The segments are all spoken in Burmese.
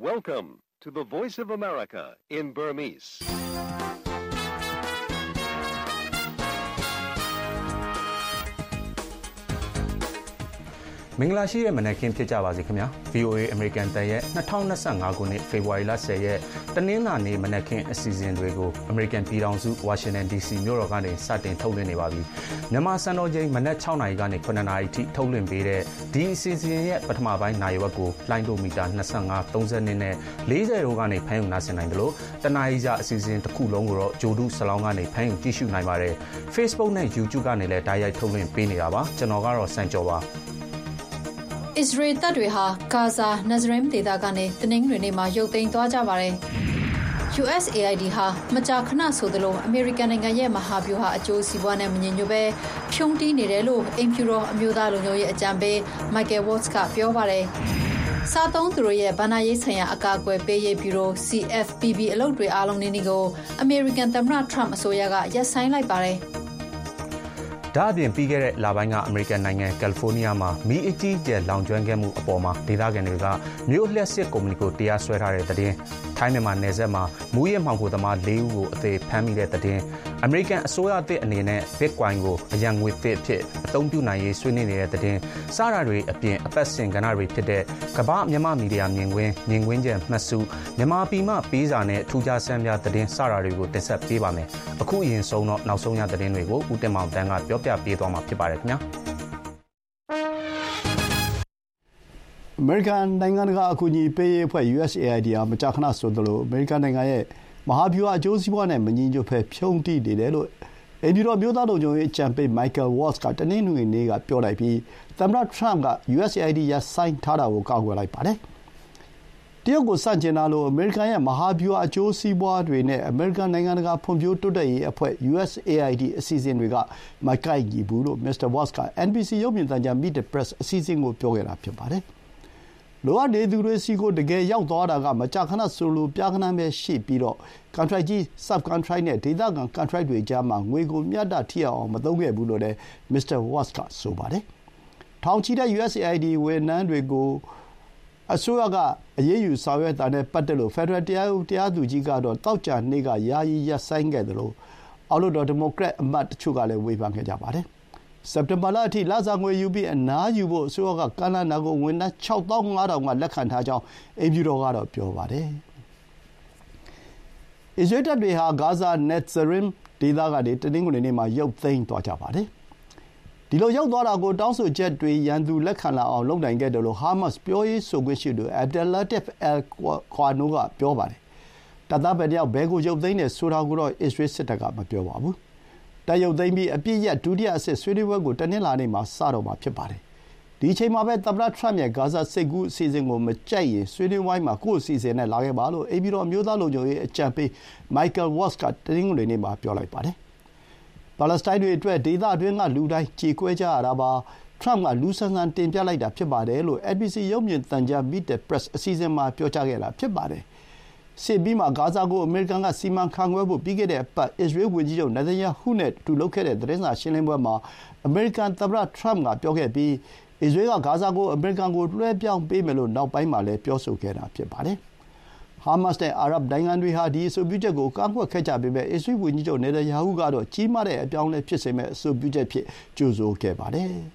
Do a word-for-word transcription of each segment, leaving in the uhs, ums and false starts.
Welcome to the Voice of America in Burmese. ။မင်္ဂလာရှိတဲ့မနက်ခင်းဖြစ်ကြပါစေခင်ဗျာ V O A American တန်ရဲ့twenty twenty-fiveခုနှစ်ဖေဖော်ဝါရီလtenရက်တနင်္လာနေ့မနက်ခင်းအစီအစဉ်တွေကို American ပြည်ထောင်စု Washington D C မြို့တော်ကနေစတင်ထုတ်လွှင့်နေပါပြီ။မြန်မာစံတော်ချိန်မနက်sixနာရီကနေsevenနာရီထိထုတ်လွှင့်ပေးတဲ့ဒီအစီအစဉ်ရဲ့ပထမပိုင်းနာရီဝက်ကိုလိုင်းဒိုမီတာtwenty-five, thirtyနဲ့fortyတို့ကနေဖမ်းယူနားဆင်နိုင်တယ်လို့တနာရီကြာအစီအစဉ်တစ်ခုလုံးကိုတော့ဂျိုဒုဆလောင်းကနေဖမ်းယူကြည့်ရှုနိုင်ပါတယ်။ Facebook နဲ့ YouTube ကနေလည်းဓာတ်ရိုက်ထုတ်လွှင့်ပေးနေတာပါ။ကျွန်တော်ကတော့စံကျော်ပါအစ္စရေးတပ်တွေဟာဂါဇာနဇရင်ဒေသကနေတနင်္ဂနွေနေ့မှာရုပ်သိမ်းသွားကြပါတယ်။ U S A I D ဟာမကြာခဏဆိုသလိုအမေရိကန်နိုင်ငံရဲ့မဟာဗျူဟာအကျိုးစီးပွားနဲ့မညီညွတ်ပဲဖြုံးတီးနေတယ်လို့အင်ဖြူတော်အမျိုးသားလုံခြုံရေးအကြံပေး Michael Waltz ကပြောပါတယ်။စားသုံးသူတို့ရဲ့ဗဏ္ဍာရေးဆိုင်ရာအကာအကွယ်ပေးရေးဘျူရို C F P B အလုပ်တွေအားလုံးနည်းနည်းကိုအမေရိကန်သမ္မတ Trump အစိုးရကရပ်ဆိုင်းလိုက်ပါတယ်။ဒါအပြင်ပြီးခဲ့တဲ့လပိုင်းကအမေရိကန်နိုင်ငံကယ်လီဖိုးနီးယားမှာမီးအကြီးအကျယ်လောင်ကျွမ်းခဲ့မှုအပေါ်မှာဒေသခံတွေကမြို့လျှက်စစ်ကုမ္ပဏီကိုတရားစွဲထားတဲ့တဲ့ထိုင်းမြန်မာနယ်စပ်မှာမူးယစ်မှောင်ခိုသမားfourဦးကိုအသေးဖမ်းမိတဲ့တဲ့အမေရိကန်အစိုးရအသစ်အနေနဲ့ Bitcoin ကိုအရန်ငွေသစ်အဖြစ်အသုံးပြုနိုင်ရေးဆွေးနွေးနေတဲ့တဲ့စတာတွေအပြင်အပတ်စဉ်ကဏ္ဍတွေဖြစ်တဲ့ကမ္ဘာမြန်မာမီဒီယာမြင်ကွင်းမြင်ကွင်းကျန်မှတ်စုမြန်မာပြည်မှပေးစာနဲ့ထူးခြားဆန်းပြတဲ့စတာတွေကိုတင်ဆက်ပေးပါမယ်။အခုအရင်ဆုံးတော့နောက်ဆုံးရတဲ့တွေကိုဦးတင်မောင်တန်းကပြောပြပေးသွားမှာဖြစ်ပါတယ်ခင်ဗျာ။အမေရိကန်နိုင်ငံတကာအကူအညီပေးရေးအဖွဲ့ U S A I D ဟာမကြာခဏဆိုသလိုအမေရိကန်နိုင်ငံရဲ့မဟာဗျူဟာအကျိုးစီးပွားနဲ့မညီညွတ်ဘဲဖြုံးတိနေတယ်လို့အိမ်ဖြူတော်မျိုးသားလုံခြုံရေးအကြံပေး Michael Waltz ကတနင်္ဂနွေနေ့ကပြောလိုက်ပြီးသမ္မတ Trump က U S A I D ရပ်ဆိုင်းထားတာကိုကာကွယ်လိုက်ပါတယ်။တရုတ်ကိုစန့်ကျင်တာလို့အမေရိကန်ရဲ့မဟာဗျူဟာအကျိုးစီးပွားတွေနဲ့အမေရိကန်နိုင်ငံတကာဖွံ့ဖြိုးတိုးတက်ရေးအဖွဲ့ U S A I D အစီအစဉ်တွေကမကိုက်ညီဘူးလို့ မစ္စတာ Waltz က N B C ရုပ်မြင်သံကြား Meet the Press အစီအစဉ်ကိုပြောခဲ့တာဖြစ်ပါတယ်။လိုအပ်နေသူတွေစီကိုတကယ်ရောက်သွားတာကမကြာခဏဆိုလိုပြားကနန်းပဲရှိပြီးတော့ကန်ထရိုက်ကြီး Subcontract နဲ့ဒေသခံကန်ထရိုက်တွေကြားမှာငွေကိုမျှတထိအောင်မသုံးခဲ့ဘူးလို့လည်းမစ္စတာ Waltz ကဆိုပါတယ်။ထောင်ချီတဲ့ U S A I D ဝန်ထမ်းတွေကိုအစိုးရကအရေးယူဆောင်ရွက်တာနဲ့ပတ်သက်လို့ဖက်ဒရယ်တရားရုံးတရားသူကြီးကတော့သောကြာနေ့ကယာယီရပ်ဆိုင်းခဲ့တယ်လို့အောက်လွှတ်တော်ဒီမိုကရက်အမတ်တချို့ကလည်းဝေဖန်ခဲ့ကြပါတယ်။စက်တင်ဘာလအထိလစာငွေယူပြီးအနားယူဖို့အစိုးရကကမ်းလှမ်းတာကိုဝန်ထမ်းsix thousand five hundredကလက်ခံထားကြောင်းအိမ်ဖြူတော်ကတော့ပြောပါတယ်။အစ္စရေးတပ်တွေဟာဂါဇာနက်ဇရင်ဒေသကနေတနင်္ဂနွေနေ့မှာရုပ်သိမ်းသွားကြပါတယ်။ဒီလိုရောက်သွားတာကိုတောင်းဆိုချက်တွေရန်သူလက်ခံလာအောင်လုပ်နိုင်ခဲ့တယ်လို့ဟာမတ်စ်ပြောရေးဆိုခွင့်ရှိသူ Abdelatif Al-Qurno ကပြောပါတယ်။တပ်သားဘယ်တယောက်ဘယ်ကိုရုပ်သိမ်းတယ်ဆိုတာကိုတော့အစ္စရေးစစ်တပ်ကမပြောပါဘူး။တပ်ရုပ်သိမ်းပြီးအပြစ်ရပ်ဒုတိယအဆင့်ဆွေးနွေးပွဲကိုတနင်္လာနေ့မှာစတော့မှာဖြစ်ပါတယ်။ဒီအချိန်မှာပဲသမ္မတ Trump ရဲ့ဂါဇာစိတ်ကူးအစီအစဉ်ကိုမကြိုက်ရင်ဆွေးနွေးဝိုင်းမှာကိုယ့်အစီအစဉ်နဲ့လာခဲ့ပါလို့အိမ်ဖြူတော်အမျိုးသားလုံခြုံရေးအကြံပေး Michael Waltz ကတနင်္ဂနွေနေ့မှာပြောလိုက်ပါတယ်။ပါလက်စတိုင်းတွေအတွက်ဒေသတွင်းကလူတိုင်းကြေကွဲကြရတာပါ။ Trump ကလူဆန်ဆန်တင်ပြလိုက်တာဖြစ်ပါတယ်လို့ N B C ရုပ်မြင်သံကြား Meet the Press အစီအစဉ်မှာပြောကြားခဲ့တာဖြစ်ပါတယ်။စစ်ပြီးမှဂါဇာကိုအမေရိကန်ကစီမံခန့်ခွဲဖို့ပြီးခဲ့တဲ့အပတ်အစ္စရေးဝန်ကြီးချုပ်နေသန်ယာဟုနဲ့တူလုပ်ခဲ့တဲ့သတင်းစာရှင်းလင်းပွဲမှာအမေရိကန်သမ္မတ Trump ကပြောခဲ့ပြီးအစ္စရေးကဂါဇာကိုအမေရိကန်ကိုလွှဲပြောင်းပေးမယ်လို့နောက်ပိုင်းမှာလည်းပြောဆိုခဲ့တာဖြစ်ပါတယ်။ဟာမတ်စ်နဲ့အာရပ်နိုင်ငံတွေဟာဒီအဆိုပြုချက်ကိုကန့်ကွက်ခဲ့ကြပေမဲ့အစ္စရေးဝန်ကြီးချုပ်နေသန်ယာဟုကတော့ကြီးမားတဲ့အပြောင်းအလဲဖြစ်စေမဲ့အဆိုပြုချက်ဖြစ်ကြိုဆိုခဲ့ပါတယ်။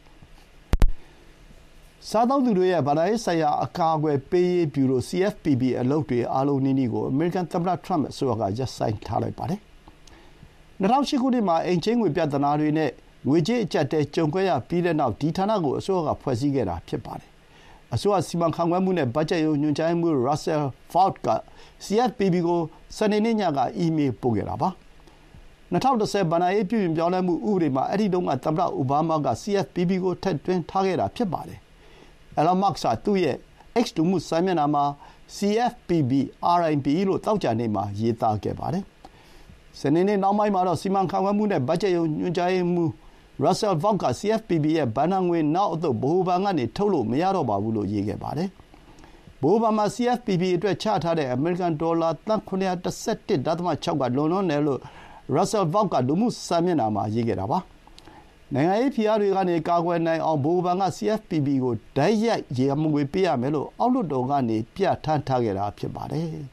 စားသုံးသူတွေရဲ့ဗဏ္ဍာရေးဆိုင်ရာအကာအကွယ်ပေးရေးဘျူရို C F P B အလုပ်တွေအားလုံးနည်းနည်းကိုအမေရိကန်သမ္မတ Trump အစိုးရကရပ်ဆိုင်းထားလိုက်ပါတယ်။၂၀၀၈ခုနှစ်မှာအိမ်ချေးငွေပြဿနာတွေနဲ့ငွေကြေးအကျပ်အတည်းကြုံခဲ့ရပြီးတဲ့နောက်ဒီဌာနကိုအစိုးရကဖွဲ့စည်းခဲ့တာဖြစ်ပါတယ်။အစိုးရစီမံခန့်ခွဲမှုနဲ့ဘတ်ဂျက်ရုံးညွှန်ကြားရေးမှူး Russell Vought က C F P B ကိုစနေနေ့ညကအီးမေးလ်ပို့ခဲ့တာပါ။၂၀၁၀ဘဏ္ဍာရေးပြုပြင်ပြောင်းလဲမှုဥပဒေမှာအဲဒီတုန်းကသမ္မတအိုဘားမားက C F P B ကိုထည့်သွင်းထားခဲ့တာဖြစ်ပါတယ်။ Elon Musk ကသူ့ရဲ့ X လူမှုစာမျက်နှာမှာ C F P B R I P လို့သောကြာနေ့မှာရေးသားခဲ့ပါတယ်။စနေနေ့နောက်ပိုင်းမှာတော့စီမံခန့်ခွဲမှုနဲ့ဘတ်ဂျက်ရုံးညွှန်ကြားရေးမှူး Russell Vought က C F P B ရဲ့ဘဏ္ဍာငွေနောက်အသုတ်ဗဟိုဘဏ်ကနေထုတ်လို့မရတော့ပါဘူးလို့ရေးခဲ့ပါတယ်။ဗဟိုဘဏ်မှာ C F P B အတွက်ချထားတဲ့အမေရိကန်ဒေါ်လာသန်းseven hundred thirteen point sixကလွန်လွန်းတယ်လို့ Russell Vought ကလူမှုစာမျက်နှာမှာရေးခဲ့တာပါ။နိုင်ငံရေးဖိအားတွေကနေကာကွယ်နိုင်အောင်ဗဟိုဘဏ်က စီ အက်ဖ် ပီ ပီ ကိုဓာတ်ရိုက်ရန်ငွေပေးရမယ်လို့အောက်လွှတ်တော်ကနေပြဋ္ဌာန်းထားခဲ့တာဖြစ်ပါတယ်။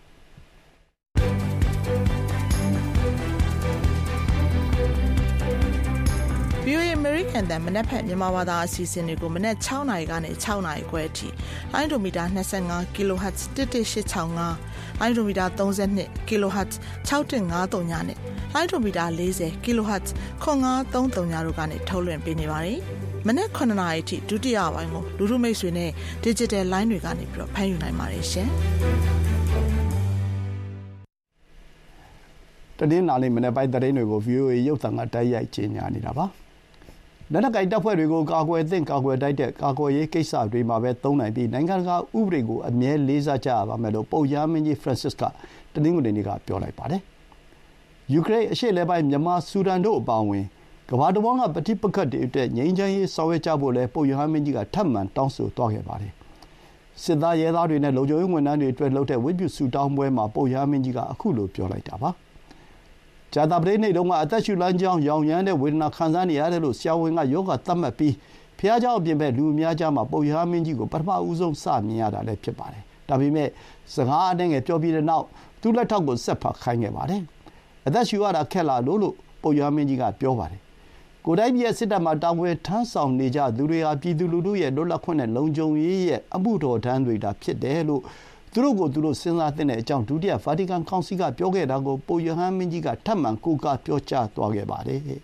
ဗီအိုအေ American တန်မနက်ဖြန်မြန်မာဘာသာအစီအစဉ်တွေကိုမနက်၆နာရီကနေ၆နာရီခွဲအထိလိုင်းဒိုမီတာ၂၅ kHz တစ်တစ်ရှစ်၆၅လိုင်းဒိုမီတာ၃၂ kHz ၆၁၅၃ညနဲ့လိုင်းဒိုမီတာ၄၀ kHz ခွန်၅၃၃ညတို့ကနေထုတ်လွှင့်ပေးနေပါတယ်။မနက်9နာရီအထိဒုတိယပိုင်းကိုလူထုမိတ်ဆွေနဲ့ digital line တွေကနေပြီးတော့ဖမ်းယူနိုင်ပါတယ်ရှင်။တနေ့နာလေးမနေ့ပိုင်းသတင်းတွေကို ဗီအိုအေ ရုပ်သံကတိုက်ရိုက်ကြေညာနေတာပါ။လက်နက်ကိုင်တပ်ဖွဲ့တွေကိုကာကွယ်သင့်ကာကွယ်တိုက်တဲ့ကာကွယ်ရေးကိစ္စတွေမှာပဲသုံးနိုင်ပြီးနိုင်ငံတကာဥပဒေကိုအမြဲလေးစားကြရပါမယ်လို့ပုပ်ရဟန်းမင်းကြီး Francis ကတနင်္ဂနွေနေ့ကပြောလိုက်ပါတယ်။ယူကရိန်းအရှေ့အလယ်ပိုင်းမြန်မာဆူဒန်တို့အပါအဝင်ကမ္ဘာတစ်ဝန်းကပဋိပက္ခတွေအတွက်ငြိမ်းချမ်းရေးဆောင်ရွက်ကြဖို့လည်းပုပ်ရဟန်းမင်းကြီးကထပ်မံတောင်းဆိုသွားခဲ့ပါတယ်။စစ်သားရဲသားတွေနဲ့လုံခြုံရေးဝန်ထမ်းတွေအတွက်လုပ်တဲ့ဝတ်ပြုဆုတောင်းပွဲမှာပုပ်ရဟန်းမင်းကြီးကအခုလိုပြောလိုက်တာပါ။ကြာသပတေးနေ့တုန်းကအသက်ရှူလမ်းကြောင်းရောင်ရမ်းတဲ့ဝေဒနာခံစားနေရတယ်လို့ဆရာဝန်ကယောဂသတ်မှတ်ပြီးဘုရားကျောင်းအပြင်ဘက်လူအများကြားမှာပုပ်ရဟန်းမင်းကြီးကိုပထမဦးဆုံးစမြင်ရတာလည်းဖြစ်ပါတယ်။ဒါပေမဲ့စကားအနှဲငယ်ပြောပြီးတဲ့နောက်သူ့လက်ထောက်ကိုဆက်ဖတ်ခိုင်းခဲ့ပါတယ်။အသက်ရှူရတာခက်လာလို့လို့ပုပ်ရဟန်းမင်းကြီးကပြောပါတယ်။ကိုယ်တိုင်ပြည်ရဲ့စစ်တပ်မှာတာဝန်ထမ်းဆောင်နေကြသူတွေဟာပြည်သူလူထုရဲ့လွတ်လပ်ခွင့်နဲ့လုံခြုံရေးရဲ့အမှုတော်ထမ်းတွေတာဖြစ်တယ်လို့သူတို့ကိုသူတို့စဉ်းစားသင့်တဲ့အကြောင်းဒုတိယဗာတီကန်ကောင်စီကပြောခဲ့တာကိုပုပ်ရဟန်းမင်းကြီးကထပ်မံကိုးကားပြောကြားသွားခဲ့ပါတယ်။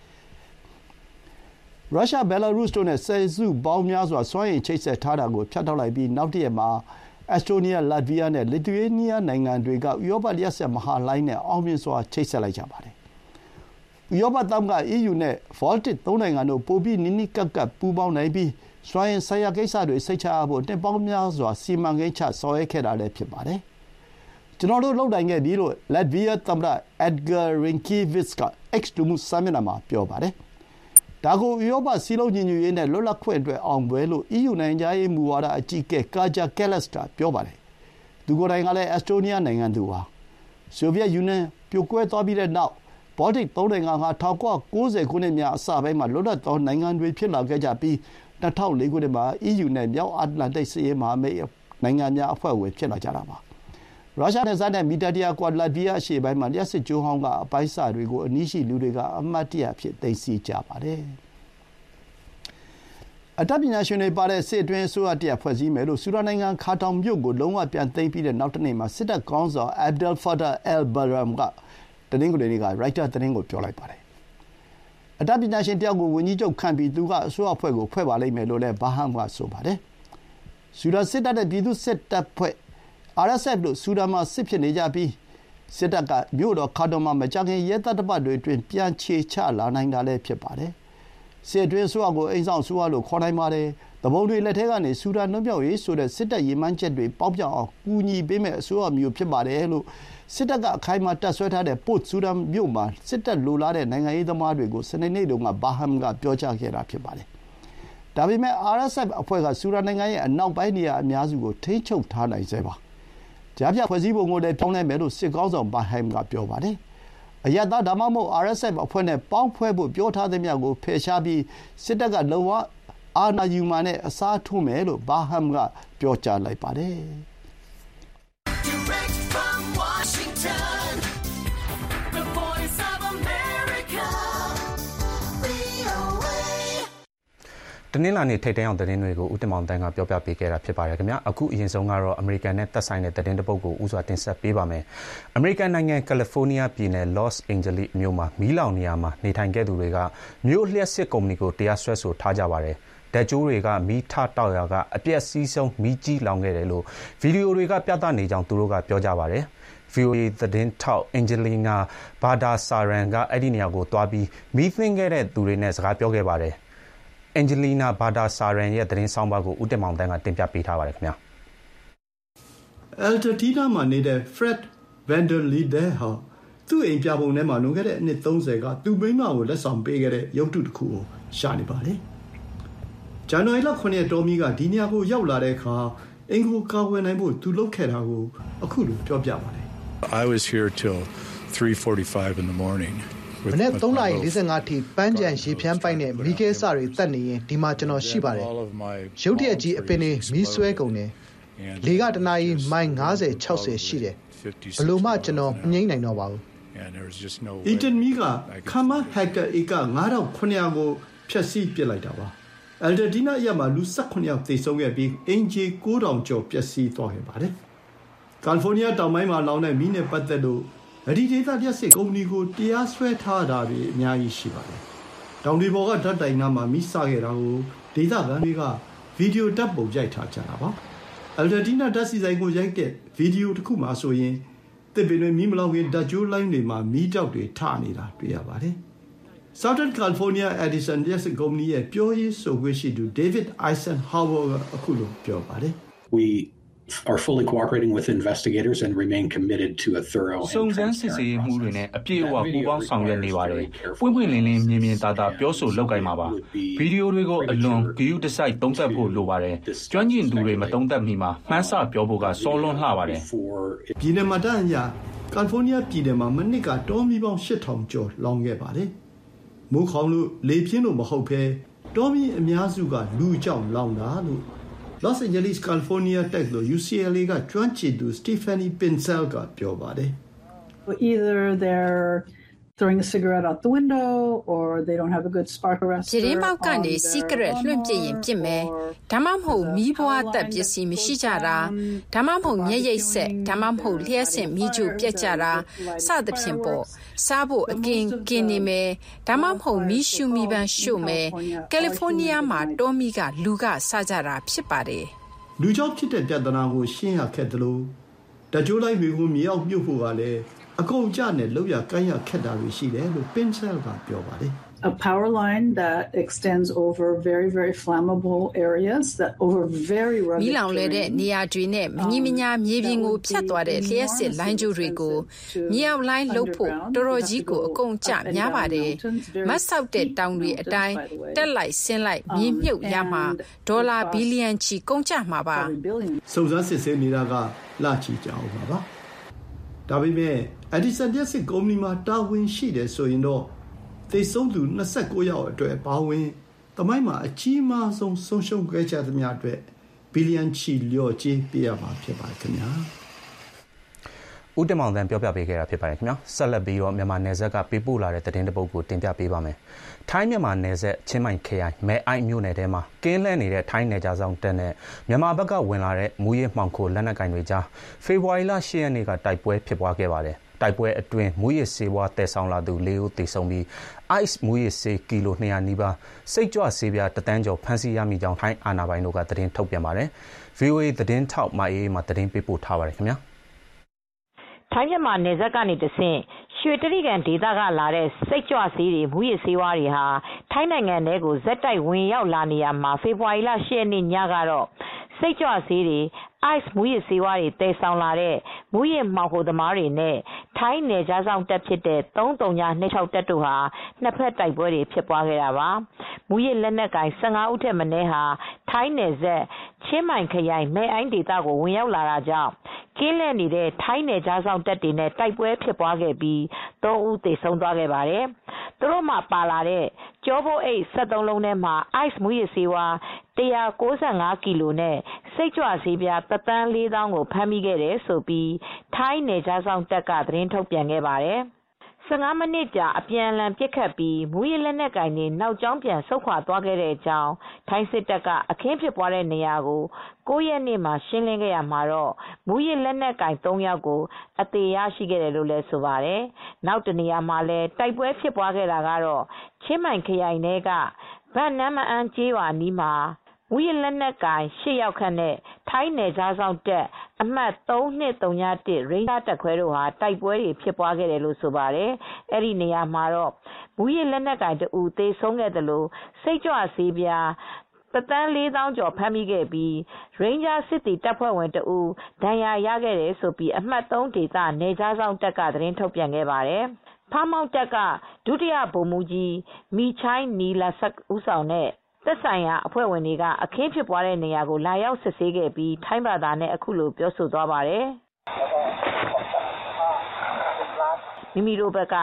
ရုရှားဘယ်လာရုစ်တို့နဲ့ဆယ်စုပေါင်းများစွာစွမ်းအင်ချိတ်ဆက်ထားတာကိုဖျက်တောက်လိုက်ပြီးနောက်တစ်ရက်မှာအက်စတိုးနီးယားလတ်ဗီးယားနဲ့လစ်သူယေးနီးယားနိုင်ငံတွေကဥရောပလျှပ်စစ်မဟာလိုင်းနဲ့အောင်မြင်စွာချိတ်ဆက်လိုက်ကြပါတယ်။ဥရောပသမဂ္ဂ အီးယူ နဲ့ Baltic သုံးနိုင်ငံတို့ပိုပြီးနီးနီးကပ်ကပ်ပူးပေါင်းနိုင်ပြီးစွမ်းအင်ဆိုင်ရာကိစ္စတွေစိတ်ချရဖို့နှစ်ပေါင်းများစွာစီမံကိန်းချဆောင်ရွက်ခဲ့တာလည်းဖြစ်ပါတယ်။ကျွန်တော်တို့လုပ်နိုင်ခဲ့ပြီလို့လတ်ဗီးယားသမ္မတ Edgar Rinkēvič က X လူမှုစာမျက်နှာမှာပြောပါတယ်။ဒါကိုဥရောပစည်းလုံးညီညွတ်ရေးနဲ့လွတ်လပ်ခွင့်အတွက်အောင်ပွဲလို့ အီးယူ နိုင်ငံခြားရေးမူဝါဒအကြီးအကဲ Kaja Kallas ကပြောပါတယ်။သူကိုယ်တိုင်ကလည်းအက်စတိုးနီးယားနိုင်ငံသူပါ။ဆိုဗီယက်ယူနီယံပြိုကွဲသွားပြီးတဲ့နောက် Baltic သုံးနိုင်ငံဟာ၁၉၉၀ခုနှစ်များအစပိုင်းမှာလွတ်လပ်သောနိုင်ငံတွေဖြစ်လာခဲ့ကြပြီး၂၀၀၄ခုနှစ်မှာ အီးယူ နဲ့မြောက်အတ္တလန်တိတ်စစ်ရေးမဟာမိတ်နိုင်ငံများအဖွဲ့ဝင်ဖြစ်လာကြတာပါ။ရုရှားနယ်စပ်နဲ့မီတာတရာကွာလတ်ဗီးယားအရှေ့ပိုင်းမှာလျှပ်စစ်ကြိုးဟောင်းကအပိုင်းအစတွေကိုအနီးရှိလူတွေကအမှတ်တရအဖြစ်သိမ်းဆည်းကြပါတယ်။အတတ်ပညာရှင်တွေပါတဲ့စစ်အတွင်းအစိုးရတရပ်ဖွဲ့စည်းမယ်လို့ဆူဒန်နိုင်ငံခါတောင်မြို့ကိုလုံးဝပြန်သိမ်းပြီးတဲ့နောက်တနေ့မှာစစ်တပ်ခေါင်းဆောင် Abdel Fattah al-Burhan ကတနင်္ဂနွေနေ့ကရိုက်တာသတင်းကိုပြောလိုက်ပါတယ်။အတတ်ပညာရှင်တယောက်ကိုဝန်ကြီးချုပ်ခန့်ပြီးသူကအစိုးရအဖွဲ့ကိုဖွဲ့ပါလိမ့်မယ်လို့လည်းဘာဟမ်ကဆိုပါတယ်။ဆူဒန်စစ်တပ်နဲ့ပြည်သူ့စစ်တပ်ဖွဲ့ အာရ် အက်စ် အက်ဖ် တို့ဆူဒန်မှာစစ်ဖြစ်နေကြပြီးစစ်တပ်ကမြို့တော်ခါတောင်မှာမကြာခင်ရဲတပ်တပတ်တွေအတွင်းပြန်ခြေချလာနိုင်တာလည်းဖြစ်ပါတယ်။စစ်အတွင်းအစိုးရကိုအိမ်ဆောင်အစိုးရလို့ခေါ်နိုင်ပါတယ်။သူပုန်တွေလက်ထဲကနေဆူဒန်လွတ်မြောက်ရေးဆိုတဲ့စစ်တပ်ရည်မှန်းချက်တွေပေါက်ပြောက်အောင်ကူညီပေးမယ့်အစိုးရမျိုးဖြစ်ပါတယ်လို့စစ်တပ်ကအခိုင်အမာတပ်ဆွဲထားတဲ့ပို့ဆူဒန်မြို့မှာစစ်တပ်လိုလားတဲ့နိုင်ငံရေးသမားတွေကိုစနေနေ့တုန်းကဘာဟမ်ကပြောကြားခဲ့တာဖြစ်ပါတယ်။ဒါပေမဲ့ အာရ် အက်စ် အက်ဖ် အဖွဲ့ကဆူဒန်နိုင်ငံရဲ့အနောက်ပိုင်းနေရာအများစုကိုထိန်းချုပ်ထားနိုင်ဆဲပါ။ကြားဖြတ်ဖွဲ့စည်းပုံကိုလည်းပြောင်းလဲမယ်လို့စစ်ကောင်းဆောင်ဘာဟမ်ကပြောပါတယ်။အရပ်သားဒါမှမဟုတ် အာရ် အက်စ် အက်ဖ် အဖွဲ့နဲ့ပေါင်းဖွဲ့ဖို့ပြောထားသမျှကိုဖယ်ရှားပြီးစစ်တပ်ကလုံးဝအာဏာယူမှာနဲ့အစားထိုးမယ်လို့ဘာဟမ်ကပြောကြားလိုက်ပါတယ်။ Washington, the voice of America, ဗွီအိုအေတနင်္လာနေ့ထိပ်တန်းအောင်သတင်းတွေကိုဦးတင်မောင်တန်းကပြောပြပေးခဲ့တာဖြစ်ပါတယ်ခင်ဗျာအခုအရင်ဆုံးကတော့အမေရိကန်နဲ့သက်ဆိုင်တဲ့သတင်းတစ်ပုဒ်ကိုဦးစွာတင်ဆက်ပေးပါမယ်အမေရိကန်နိုင်ငံကယ်လီဖိုးနီးယားပြည်နယ်လော့စ်အိန်ဂျလိမြို့မှာမီးလောင်နေရာမှာနေထိုင်ခဲ့သူတွေကမြို့လျှက်စစ်ကုမ္ပဏီကိုတရားစွဲဆိုထားကြပါတယ်ဓာတ်ကြိုးတွေကမီးထတောက်ရာကအပြက်စီးဆုံးမီးကြီးလောင်ခဲ့တယ်လို့ဗီဒီယိုတွေကပြသနေကြောင်းသူတို့ကပြောကြပါတယ်ဗီအိုအေသတင်းထောက်အင်ဂျလီနာဘာဒါဆာရန်ကအဲ့ဒီနေရာကိုတွားပြီးမီးသင်းခဲ့တဲ့သူတွေနဲ့စကားပြောခဲ့ပါတယ်အင်ဂျလီနာဘာဒါဆာရန်ရဲ့သတင်းဆောင်ပါကိုဦးတင်မောင်တန်းကတင်ပြပေးထားပါတယ်ခင်ဗျာအယ်တာတီနာမှာနေတဲ့ Fred Vanderlinde ဟာသူ့အိမ်ပြပုံထဲမှာလွန်ခဲ့တဲ့အနှစ်သုံးဆယ်ကသူ့မိန်းမကိုလက်ဆောင်ပေးခဲ့တဲ့ရုပ်တုတစ်ခုကိုရှာနေပါတယ်ဇန်နဝါရီလခုနှစ်ရက်တော်မီကဒီနေရာကိုရောက်လာတဲ့အခါအင်ကိုကာဝယ်နိုင်ဖို့သူလုပ်ခဲ့တာကိုအခုလိုပြောပြပါတယ် I was here till three forty-five in the morning မနေ့သုံးနာရီ၄၅ထိပန်းကြံရေဖြန်းပိုက်နဲ့မီးခဲစတွေတက်နေရင်ဒီမှာကျွန်တော်ရှိပါတယ်ရုတ်တရက်ကြီးအပင်တွေမီးဆွဲကုန်တယ်လေကတနာရီမိုင်၅၀ ၆၀ရှိတယ်ဘလို့မှကျွန်တော်မငိမ့်နိုင်တော့ပါဘူးအီတန်မီကခမဟက်ကာဧက၅ထောင်ခုနှစ်ရာကိုဖျက်ဆီးပစ်လိုက်တာပါအယ်ဒဒီနာရဲ့မှာလူ၁၈ယောက်သေဆုံးခဲ့ပြီးအင်ဂျီ၉ထောင်ကျော်ပျက်စီးသွားခဲ့ပါတယ်ကယ်လီဖိုးနီးယားတောင်ပိုင်းမှာလောင်တဲ့မီးနဲ့ပတ်သက်လို့အဒီဒေတာလျှက်စစ်ကုမ္ပဏီကိုတရားစွဲထားတာတွေအများကြီးရှိပါတယ်။တောင်တွေပေါ်ကဓာတ်တိုင်နာမှာမိစခဲ့တာကိုဒေတာကန်တွေကဗီဒီယိုတပ်ပုံရိုက်ထားကြတာပါ။အယ်ဒဒီနာဓာတ်စီဆိုင်ကိုရိုက်တဲ့ဗီဒီယိုတစ်ခုမှဆိုရင်တစ်ပင်တွေမီးမလောင်ခင်ဓာတ်ကြိုးလိုင်းတွေမှာမီးတောက်တွေထနေတာတွေ့ရပါတယ်။ Southern California Edison လျှက်စစ်ကုမ္ပဏီရဲ့ပြောရေးဆိုခွင့်ရှိသူ David Eisenhower ကအခုလိုပြောပါတယ်။ We are fully cooperating with investigators and remain committed to a thorough စုံစမ်းစစ်ဆေးမှုတွေနဲ့အပြည့်အဝပူးပေါင်းဆောင်ရွက်နေပါတယ်။ပွင့်ပွင့်လင်းလင်းမြင်မြင်သာသာပြောဆိုလုပ်ကိုင်မှာပါ။ဗီဒီယိုတွေကိုအလွန်ဂရုတစိုက်သုံးသပ်ဖို့လိုပါတယ်။ကျွမ်းကျင်သူတွေမသုံးသပ်မီမှာမှန်းဆပြောဖို့ကစောလွန်းလှပါတယ်။ပြည်နယ်မှာတန်းရကယ်လီဖိုးနီးယားပြည်နယ်မှာမနစ်ကတောမီပေါင်း၈ထောင်ကျော်လောင်ခဲ့ပါတယ်။မိုးခေါင်လို့လေပြင်းလို့မဟုတ်ဘဲတောမီအများစုကလူကြောင့်လောင်တာလို့Los Angeles California Tech လို့ U C L A ကကျွမ်းကျင်သူ Stephanie Pincel ကပြောပါတယ် Either they're throwing a cigarette out the window or they don't have a good spark arrestor ဂျင်းပေါက်ကနေ cigarette လွှင့်ပစ်ရင်ပြစ်မယ်ဒါမှမဟုတ်မီးပွားသက်ပစ္စည်းမရှိကြတာဒါမှမဟုတ်မျက်ရိပ်ဆက်ဒါမှမဟုတ်လျှက်စင်မီးကျူပြက်ကြတာစသဖြင့်ပေါ့စားဖို့အကင်ကင်းနေမယ်ဒါမှမဟုတ်မီးရှူမီးပန်းရှို့မယ်ကယ်လီဖိုးနီးယားမှာတောမီကလူကစားကြတာဖြစ်ပါတယ်လူကြောင့်ဖြစ်တဲ့ပြဿနာကိုရှင်းရခက်တယ်လို့တကြိုးလိုက်တွေကိုမြေအောက်ပြုတ်ဖို့ကလည်းအကုန်ကြနဲ့လောက်ရကိုင်းရခက်တာတွေရှိတယ်လို့ Pincel ကပြောပါတယ် A power line that extends over very very flammable areas that over very rugged မီးလောင်လဲတဲ့နေရာတွေနဲ့မငြိမညာမြေပြင်ကိုဖြတ်သွားတဲ့လျှက်စစ်လိုင်းကျိုးတွေကိုမြေအောက်လိုင်းလှုပ်ဖို့တော်တော်ကြီးကိုအကုန်ကျများပါတယ်မတ်ဆောက်တဲ့တောင်တွေအတိုင်းတက်လိုက်ဆင်းလိုက်မြေမြုပ်ရမှာဒေါ်လာဘီလီယံချီကုန်ကျမှာပါစုံစမ်းစစ်ဆေးနေတာကလချီကြအောင်ပါပါဒါပေမဲ့ Edison လျှက်စစ်ကုမ္ပဏီမှာတာဝန်ရှိတယ်ဆိုရင်တော့သေဆုံးသူ၂၉ယောက်အတွက်ပါဝင်တမိုင်းမှာအကြီးမားဆုံးဆုံးရှုံးခဲ့ကြသမျှအတွက်ဘီလီယံချီလျော့ကျေးပေးရမှာဖြစ်ပါတယ်ခင်ဗျာဦးတင်မောင်တန်းပြောပြပေးခဲ့တာဖြစ်ပါတယ်ခင်ဗျာဆက်လက်ပြီးတော့မြန်မာနယ်စပ်ကပေးပို့လာတဲ့သတင်းတစ်ပုဒ်ကိုတင်ပြပေးပါမယ်ထိုင်းမြန်မာနယ်စပ်ချင်းမိုင်ခရိုင်မဲအိုက်မြို့နယ်ထဲမှာကင်းလှည့်နေတဲ့ထိုင်းနယ်ခြားဆောင်တပ်နဲ့မြန်မာဘက်ကဝင်လာတဲ့မူရဲမှောင်ခိုလက်နက်ကင်တွေကြားဖေဖော်ဝါရီလ၈ရက်နေ့ကတိုက်ပွဲဖြစ်ပွားခဲ့ပါတယ်တိုက်ပွဲအတွင်းမူရဲစေဝါတဲဆောင်လာသူ၄ဦးသေဆုံးပြီး ice မူရဲစေကီလို၂၀၀နီးပါးစိတ်ကြွဆေးပြားတသန်းကျော်ဖမ်းဆီးရမိကြောင်းထိုင်းအာဏာပိုင်တို့ကသတင်းထုတ်ပြန်ပါတယ် ဗီအိုအေ သတင်းထောက်မအေးမှာသတင်းပေးပို့ထားပါတယ်ခင်ဗျာထိုင်းမြန်မာနယ်စပ်ကနေတဆင့်ရွှေတရိကန်ဒေသကလာတဲ့စိတ်ကြွဆေးတွေမူရဲဆေးဝါးတွေဟာထိုင်းနိုင်ငံထဲကိုဇက်တိုက်ဝင်ရောက်လာနေရမှာဖေဖော်ဝါရီလ၈ရက်နေ့ညကတော့စိတ်ကြွဆေးတွေ ice မူရဲဆေးဝါးတွေတည်ဆောင်လာတဲ့မူရဲမှောင်ခိုသမားတွေနဲ့ထိုင်းနယ်ခြားဆောင်တပ်ဖြစ်တဲ့၃၃၂၆တပ်တို့ဟာနှစ်ဖက်တိုက်ပွဲတွေဖြစ်ပွားခဲ့တာပါမူရဲလက်နက်ကင်၁၅ဦးထက်မနည်းဟာထိုင်းနယ်စပ်ချင်းမိုင်ခရိုင်မဲအိုင်းဒေသကိုဝင်ရောက်လာတာကြောင့်ကင်းလှည့်နေတဲ့ထိုင်းနယ်ခြားဆောင်တပ်တွေနဲ့တိုက်ပွဲဖြစ်ပွားခဲ့ပြီး၃ဦးသေဆုံးသွားခဲ့ပါတယ်သူတို့မှပါလာတဲ့ကျောပိုးအိတ်၁၃လုံးထဲမှာ ice မူရဲဆေးဝါး၁၉၅ကီလိုနဲ့စိတ်ကြွဆေးပြားတသန်း၄သောင်းကိုဖမ်းမိခဲ့တယ်ဆိုပြီးထိုင်းနယ်ခြားဆောင်တပ်ကသတင်းထုတ်ပြန်ခဲ့ပါတယ်၁၅မိနစ်ကြာအပြန်အလှန်ပစ်ခတ်ပြီးမူရဲလက်နက်ကင်တွေနောက်ကျောင်းပြန်ဆုတ်ခွာသွားခဲ့တဲ့အကြောင်းထိုင်းစစ်တပ်ကအခင်းဖြစ်ပွားတဲ့နေရာကို၉ရက်နေ့မှာရှင်းလင်းခဲ့ရမှာတော့မူရဲလက်နက်ကင်၃ယောက်ကိုအသေးရရှိခဲ့တယ်လို့လည်းဆိုပါတယ်နောက်တနေရာမှာလည်းတိုက်ပွဲဖြစ်ပွားခဲ့တာကတော့ချင်းမိုင်ခရိုင်ထဲကဗတ်နမ်းမအန်းကျေးရွာနီးမှာမူရဲလက်နက်ကင်၈ယောက်ခန့်နဲ့ထိုင်းနယ်ခြားဆောင်တပ်အမှတ်၃၂၀၁ရိန်းဂျာတပ်ခွဲတို့ဟာတိုက်ပွဲတွေဖြစ်ပွားခဲ့တယ်လို့ဆိုပါတယ်။အဲဒီနေရာမှာတော့မူရဲလက်နက်ကင်တဦးသေဆုံးခဲ့တယ်လို့စိတ်ကြွဆေးပြားတသန်း၄သောင်းကျော်ဖမ်းမိခဲ့ပြီးရိန်းဂျာစစ်တီတပ်ဖွဲ့ဝင်တဦးဒဏ်ရာရခဲ့တယ်ဆိုပြီးအမှတ်၃ဒေသနယ်ခြားဆောင်တပ်ကသတင်းထုတ်ပြန်ခဲ့ပါတယ်။ဖားမောက်တပ်ကဒုတိယဗိုလ်မှူးကြီးမီချိုင်းနီလာဆက်ဦးဆောင်တဲ့သက်ဆိုင်ရာအဖွဲ့ဝင်တွေကအခင်းဖြစ်ပွားတဲ့နေရာကိုလာရောက်စစ်ဆေးခဲ့ပြီးထိုင်းဘာသာနဲ့အခုလိုပြောဆိုသွားပါတယ်။မိမိတို့ဘက်က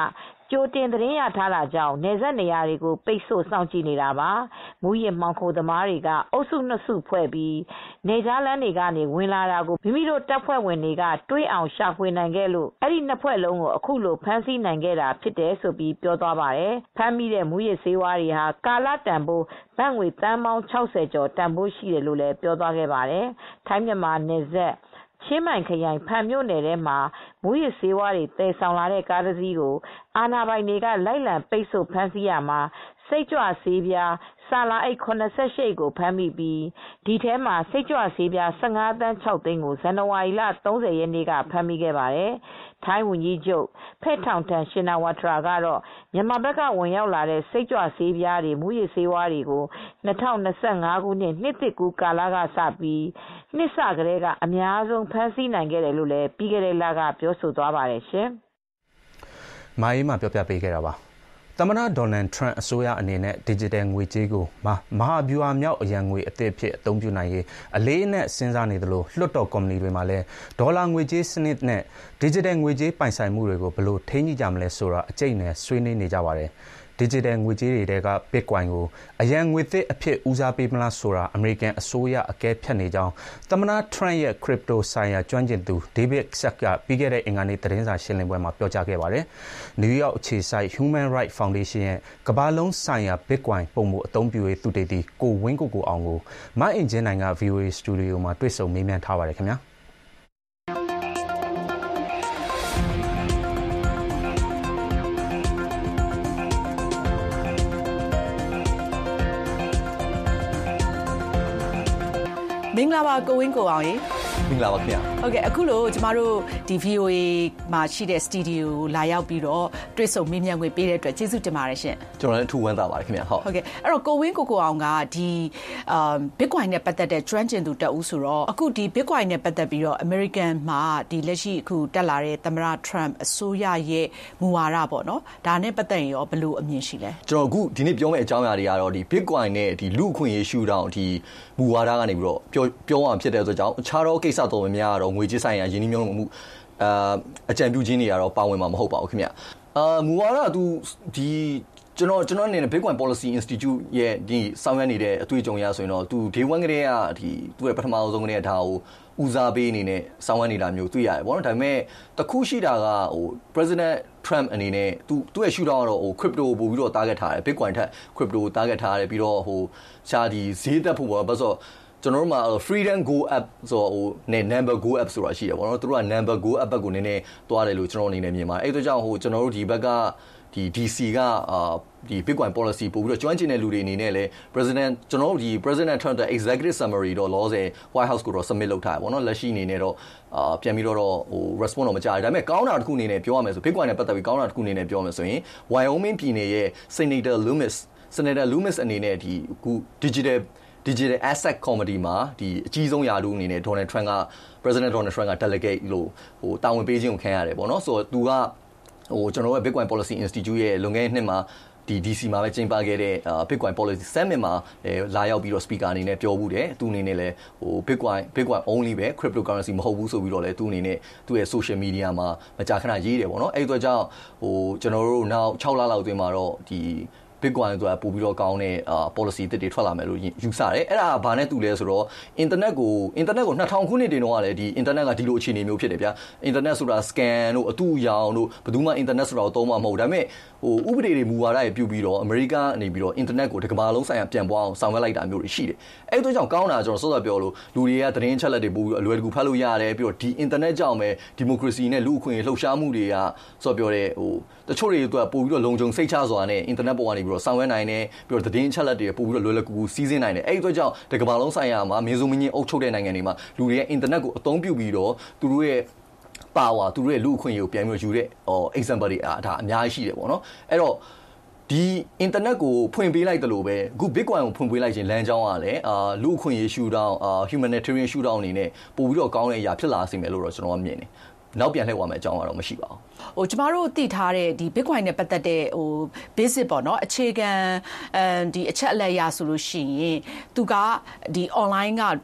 ကြိုတင်သတင်းရထားတာကြောင့်နေဆက်နေရာတွေကိုပိတ်ဆို့စောင့်ကြည့်နေတာပါမူရစ်မှောင်ခိုသမားတွေကအုပ်စုနှစ်စုဖွဲ့ပြီးနေကြားလမ်းတွေကနေဝင်လာတာကိုမိမိတို့တပ်ဖွဲ့ဝင်တွေကတွေးအောင်ရှာဖွေနိုင်ခဲ့လို့အဲ့ဒီနှစ်ဖွဲ့လုံးကိုအခုလိုဖမ်းဆီးနိုင်ခဲ့တာဖြစ်တယ်ဆိုပြီးပြောသွားပါတယ်ဖမ်းမိတဲ့မူရစ်ဆေးဝါးတွေဟာကာလတန်ဖိုးဘတ်ငွေတန်ပေါင်း၆၀ကျော်တန်ဖိုးရှိတယ်လို့လည်းပြောသွားခဲ့ပါတယ်ထိုင်းမြန်မာနယ်စပ်ချင်းမိုင်ခရိုင်ဖန်မြို့နယ်ထဲမှာမူရစ်ဆေးဝါးတွေတည်ဆောင်လာတဲ့ကားတစ်စီးကိုအာဏာပိုင်တွေကလိုက်လံပိတ်ဆို့ဖမ်းဆီးရမှာစိတ်ကြွဆေးပြားဆာလာအိတ်၇၈ကိုဖမ်းမိပြီးဒီထဲမှာစိတ်ကြွဆေးပြား၁၅သန်း၆သိန်းကိုဇန်နဝါရီလ၃၀ရက်နေ့ကဖမ်းမိခဲ့ပါတယ်ထိုင်းဝန်ကြီးချုပ်ဖက်ထောင်ထန်ရှင်နာဝထရာကတော့မြန်မာဘက်ကဝင်ရောက်လာတဲ့စိတ်ကြွဆေးပြားတွေမူရစ်ဆေးဝါးတွေကို၂၀၂၅ခုနှစ်နှစ်သစ်ကူးကာလကစပြီးနှစ်စကတည်းကအများဆုံးဖမ်းဆီးနိုင်ခဲ့တယ်လို့လည်းပြီးခဲ့တဲ့လကပြောဆိုသွားပါတယ်ရှင်။မာအေးမှာပြောပြပေးခဲ့တာပါ။သမ္မတဒေါ်နယ်ထရန့်အစိုးရအနေနဲ့ digital ငွေကြေးကိုမဟာဗျူဟာမြောက်အရန်ငွေအသစ်ဖြစ်အသုံးပြုနိုင်ရေးအလေးအနက်စဉ်းစားနေသလိုလွှတ်တော်ကော်မတီတွေမှာလည်းဒေါ်လာငွေကြေးစနစ်နဲ့ digital ငွေကြေးပိုင်ဆိုင်မှုတွေကိုဘယ်လိုထိန်းညှိကြမလဲဆိုတာအကျိတ်နဲ့ဆွေးနွေးနေကြပါတယ်။ digital ငွေကြေးတွေက Bitcoin ကိုအရန်ငွေသစ်အဖြစ်ဦးစားပေးမလားဆိုတာအမေရိကန်အစိုးရအကဲဖြတ်နေကြောင်းသမ္မတထရန့်ရဲ့ crypto ဆိုင်ရာကျွမ်းကျင်သူ David Sacks ကပြီးခဲ့တဲ့အင်္ဂါနေ့သတင်းစာရှင်းလင်းပွဲမှာပြောကြားခဲ့ပါတယ်။ New York အခြေစိုက် Human Rights Foundation ရဲ့ကမ္ဘာလုံးဆိုင်ရာ Bitcoin ပုံမှုအသုံးပြုရေးသူတေသီကိုဝင်းကိုကိုအောင်ကိုမအင်ဂျင်နိုင်က ဗွီအိုအေ စတူဒီယိုမှာတွေ့ဆုံမေးမြန်းထားပါတယ်ခင်ဗျာ။မင်္ဂလာပါကိုဝင်းကိုအောင်ရေမင်္ဂလာပါခင်ဗျာဟုတ်ကဲ့အခုလို့ကျမတို့ဒီ ဗီအိုအေ မှာရှိတဲ့စတူဒီယိုလာရောက်ပြီးတော့တွေ့ဆုံမေးမြန်းခွင့်ပေးတဲ့အတွက်ကျေးဇူးတင်ပါတယ်ရှင်ကျွန်တော်လည်းအထူးဝမ်းသာပါတယ်ခင်ဗျာဟုတ်ဟုတ်ကဲ့အဲ့တော့ကိုဝင်းကိုကိုအောင်ကဒီအာ Bitcoin နဲ့ပတ်သက်တဲ့ trend ကျင်သူတက်ဦးဆိုတော့အခုဒီ Bitcoin နဲ့ပတ်သက်ပြီးတော့ American မှာဒီလက်ရှိအခုတက်လာတဲ့သမ္မတ Trump အစိုးရရဲ့မူဝါဒပေါ့နော်ဒါနဲ့ပတ်သက်ရင်ရောဘယ်လိုအမြင်ရှိလဲကျွန်တော်အခုဒီနေ့ပြောမယ့်အကြောင်းအရာတွေကတော့ဒီ Bitcoin နဲ့ဒီလူအခွင့်အရေးရှုထောင့်ဒီမူဝါဒကနေပြီးတော့ပြောပြောအောင်ဖြစ်တဲ့ဆိုကြောင့်အခြားသောကိစ္စတော်များများကတော့ငွေကြေးဆိုင်ရာယင်းနှိမ့်မှုအာအကြံပြုခြင်းတွေကတော့ပါဝင်မှာမဟုတ်ပါဘူးခင်ဗျအာမူဝါဒသူဒီကျွန်တော်ကျွန်တော်အနေနဲ့ Bitcoin Policy Institute ရဲ့ဒီဆောင်ရွက်နေတဲ့အတွေ့အကြုံရဆိုရင်တော့သူ day one ကတည်းကဒီသူ့ရဲ့ပထမဆုံးကတည်းကဒါကိုဦးစားပေးအနေနဲ့ဆောင်ရွက်နေတာမျိုးတွေ့ရတယ်ပေါ့နော်ဒါပေမဲ့တခုရှိတာကဟို President Trump အနေနဲ့သူသူ့ရဲ့ရှုထောင့်ကတော့ဟို crypto ပို့ပြီးတော့ target ထားတယ် Bitcoin ထက် crypto target ထားတယ်ပြီးတော့ဟိုရှားဒီဈေးသက်ဖို့ပေါ့ဘာလို့ကျွန်တော်တို့မှာ Freedom Go App ဆိုတော့ဟိုနဲ့ Number Go App ဆိုတာရှိတယ်ပေါ့နော်သူတို့က Number Go App ကိုနည်းနည်းတွားတယ်လို့ကျွန်တော်အနေနဲ့မြင်ပါတယ်အဲ့ဒါကြောင့်ဟိုကျွန်တော်တို့ဒီဘက်ကဒီ D C ကအာဒီ Bitcoin policy ပို့ပြီးတော့ကျွမ်းကျင်တဲ့လူတွေအနေနဲ့လည်း President ကျွန်တော်တို့ဒီ President Trump ရဲ့ executive summary တော့ law ရဲ့ White House ကိုတော့ submit လုပ်ထားတယ်ပေါ့နော်လက်ရှိအနေနဲ့တော့အာပြန်ပြီးတော့ဟို response တော့မကြားဘူးဒါပေမဲ့ကောင်းတာတစ်ခုအနေနဲ့ပြောရမယ်ဆို Bitcoin နဲ့ပတ်သက်ပြီးကောင်းတာတစ်ခုအနေနဲ့ပြောရမယ်ဆိုရင် Wyoming ပြည်နယ်ရဲ့ Senator Loomis Senator Loomis အနေနဲ့ဒီအခု digital Digital Asset Committee မှာဒီအကြီးဆုံးယာလူအနေနဲ့ Donald Trump က President Donald Trump က delegate လို့ဟိုတာဝန်ပေးခြင်းကိုခံရတယ်ပေါ့နော်ဆိုတော့သူကဟိုကျွန်တော်ရဲ့ Bitcoin Policy Institute ရဲ့လွန်ခဲ့တဲ့နှစ်မှာဒီ D C မှာပဲကျင်းပခဲ့တဲ့ Bitcoin Policy Summit မှာလာရောက်ပြီးတော့ speaker အနေနဲ့ပြောဘူးတယ်သူအနေနဲ့လည်းဟို Bitcoin Bitcoin only ပဲ cryptocurrency မဟုတ်ဘူးဆိုပြီးတော့လည်းသူအနေနဲ့သူ့ရဲ့ social media မှာမကြာခဏရေးတယ်ပေါ့နော်အဲ့ဒီတော့ကြောင့်ဟိုကျွန်တော်တို့နောက်၆လလောက်အတွင်းမှာတော့ဒီ Bitcoin ဆိုတာပို့ပြီးတော့ကောင်းတဲ့ policy တစ်တွေထွက်လာမယ်လို့ယူဆတယ်အဲ့ဒါဘာနဲ့တူလဲဆိုတော့ internet ကို internet ကိုနှစ်ထောင်ခုနှစ်တင်တော့ကလည်းဒီ internet ကဒီလိုအခြေအနေမျိုးဖြစ်တယ်ဗျာ internet ဆိုတာ scan တို့အတူရောင်တို့ဘယ်သူမှ internet ဆိုတာကိုသုံးမှာမဟုတ်ဒါပေမဲ့ဟိုဥပဒေတွေမူဝါဒတွေပြုပြီးတော့ America အနေပြီးတော့ internet ကိုတစ်ကမ္ဘာလုံးဆိုင်ရာပြန်ပွားအောင်ဆောင်ရွက်လိုက်တာမျိုးတွေရှိတယ်အဲ့ဒါကြောင့်ကောင်းတာကျွန်တော်စောစောပြောလို့လူတွေကသတင်းချက်လက်တွေပို့ပြီးအလွယ်တကူဖတ်လို့ရတယ်ပြီးတော့ဒီ internet ကြောင့်ပဲ democracy နဲ့လူ့အခွင့်အရေးလှုပ်ရှားမှုတွေကစောပြောတဲ့ဟိုတချို့တွေအတွက်ပို့ပြီးတော့လုံခြုံစိတ်ချစွာနဲ့ internet ပေါ်ကနေပြီးတော့ဆောင်ရွက်နိုင်တယ်ပြီးတော့သတင်းချက်လက်တွေပို့ပြီးတော့လွယ်လွယ်ကူကူစီးဆင်းနိုင်တယ်အဲ့ဒီအတွက်ကြောင့်ဒီကမ္ဘာလုံးဆိုင်ရာမှာမင်းစုံမင်းကြီးအုပ်ချုပ်တဲ့နိုင်ငံတွေမှာလူတွေရဲ့ internet ကိုအသုံးပြုပြီးတော့သူတို့ရဲ့ power သူတို့ရဲ့လူအခွင့်အရေးကိုပြန်ပြီးတော့ယူတဲ့ဟို example တွေဒါအများကြီးရှိတယ်ပေါ့နော်အဲ့တော့ဒီ internet ကိုဖွင့်ပေးလိုက်တယ်လို့ပဲအခု Bitcoin ကိုဖွင့်ပေးလိုက်ခြင်းလမ်းကြောင်းကလည်းအာလူအခွင့်အရေး shoodown အာ humanitarian shoodown အနေနဲ့ပို့ပြီးတော့ကောင်းတဲ့အရာဖြစ်လာစေမယ်လို့တော့ကျွန်တော်ကမြင်တယ်နောက်ပြန်လှည့်သွားမယ်အကြောင်းကတော့မရှိပါဘူးဟိုကျမတို့သိထားတဲ့ဒီ Bitcoin နဲ့ပတ်သက်တဲ့ဟို basic ပေါ့နော်အခြေခံအဲဒီအချက်အလက်ရဆိုလို့ရှိရင်သူကဒီ online က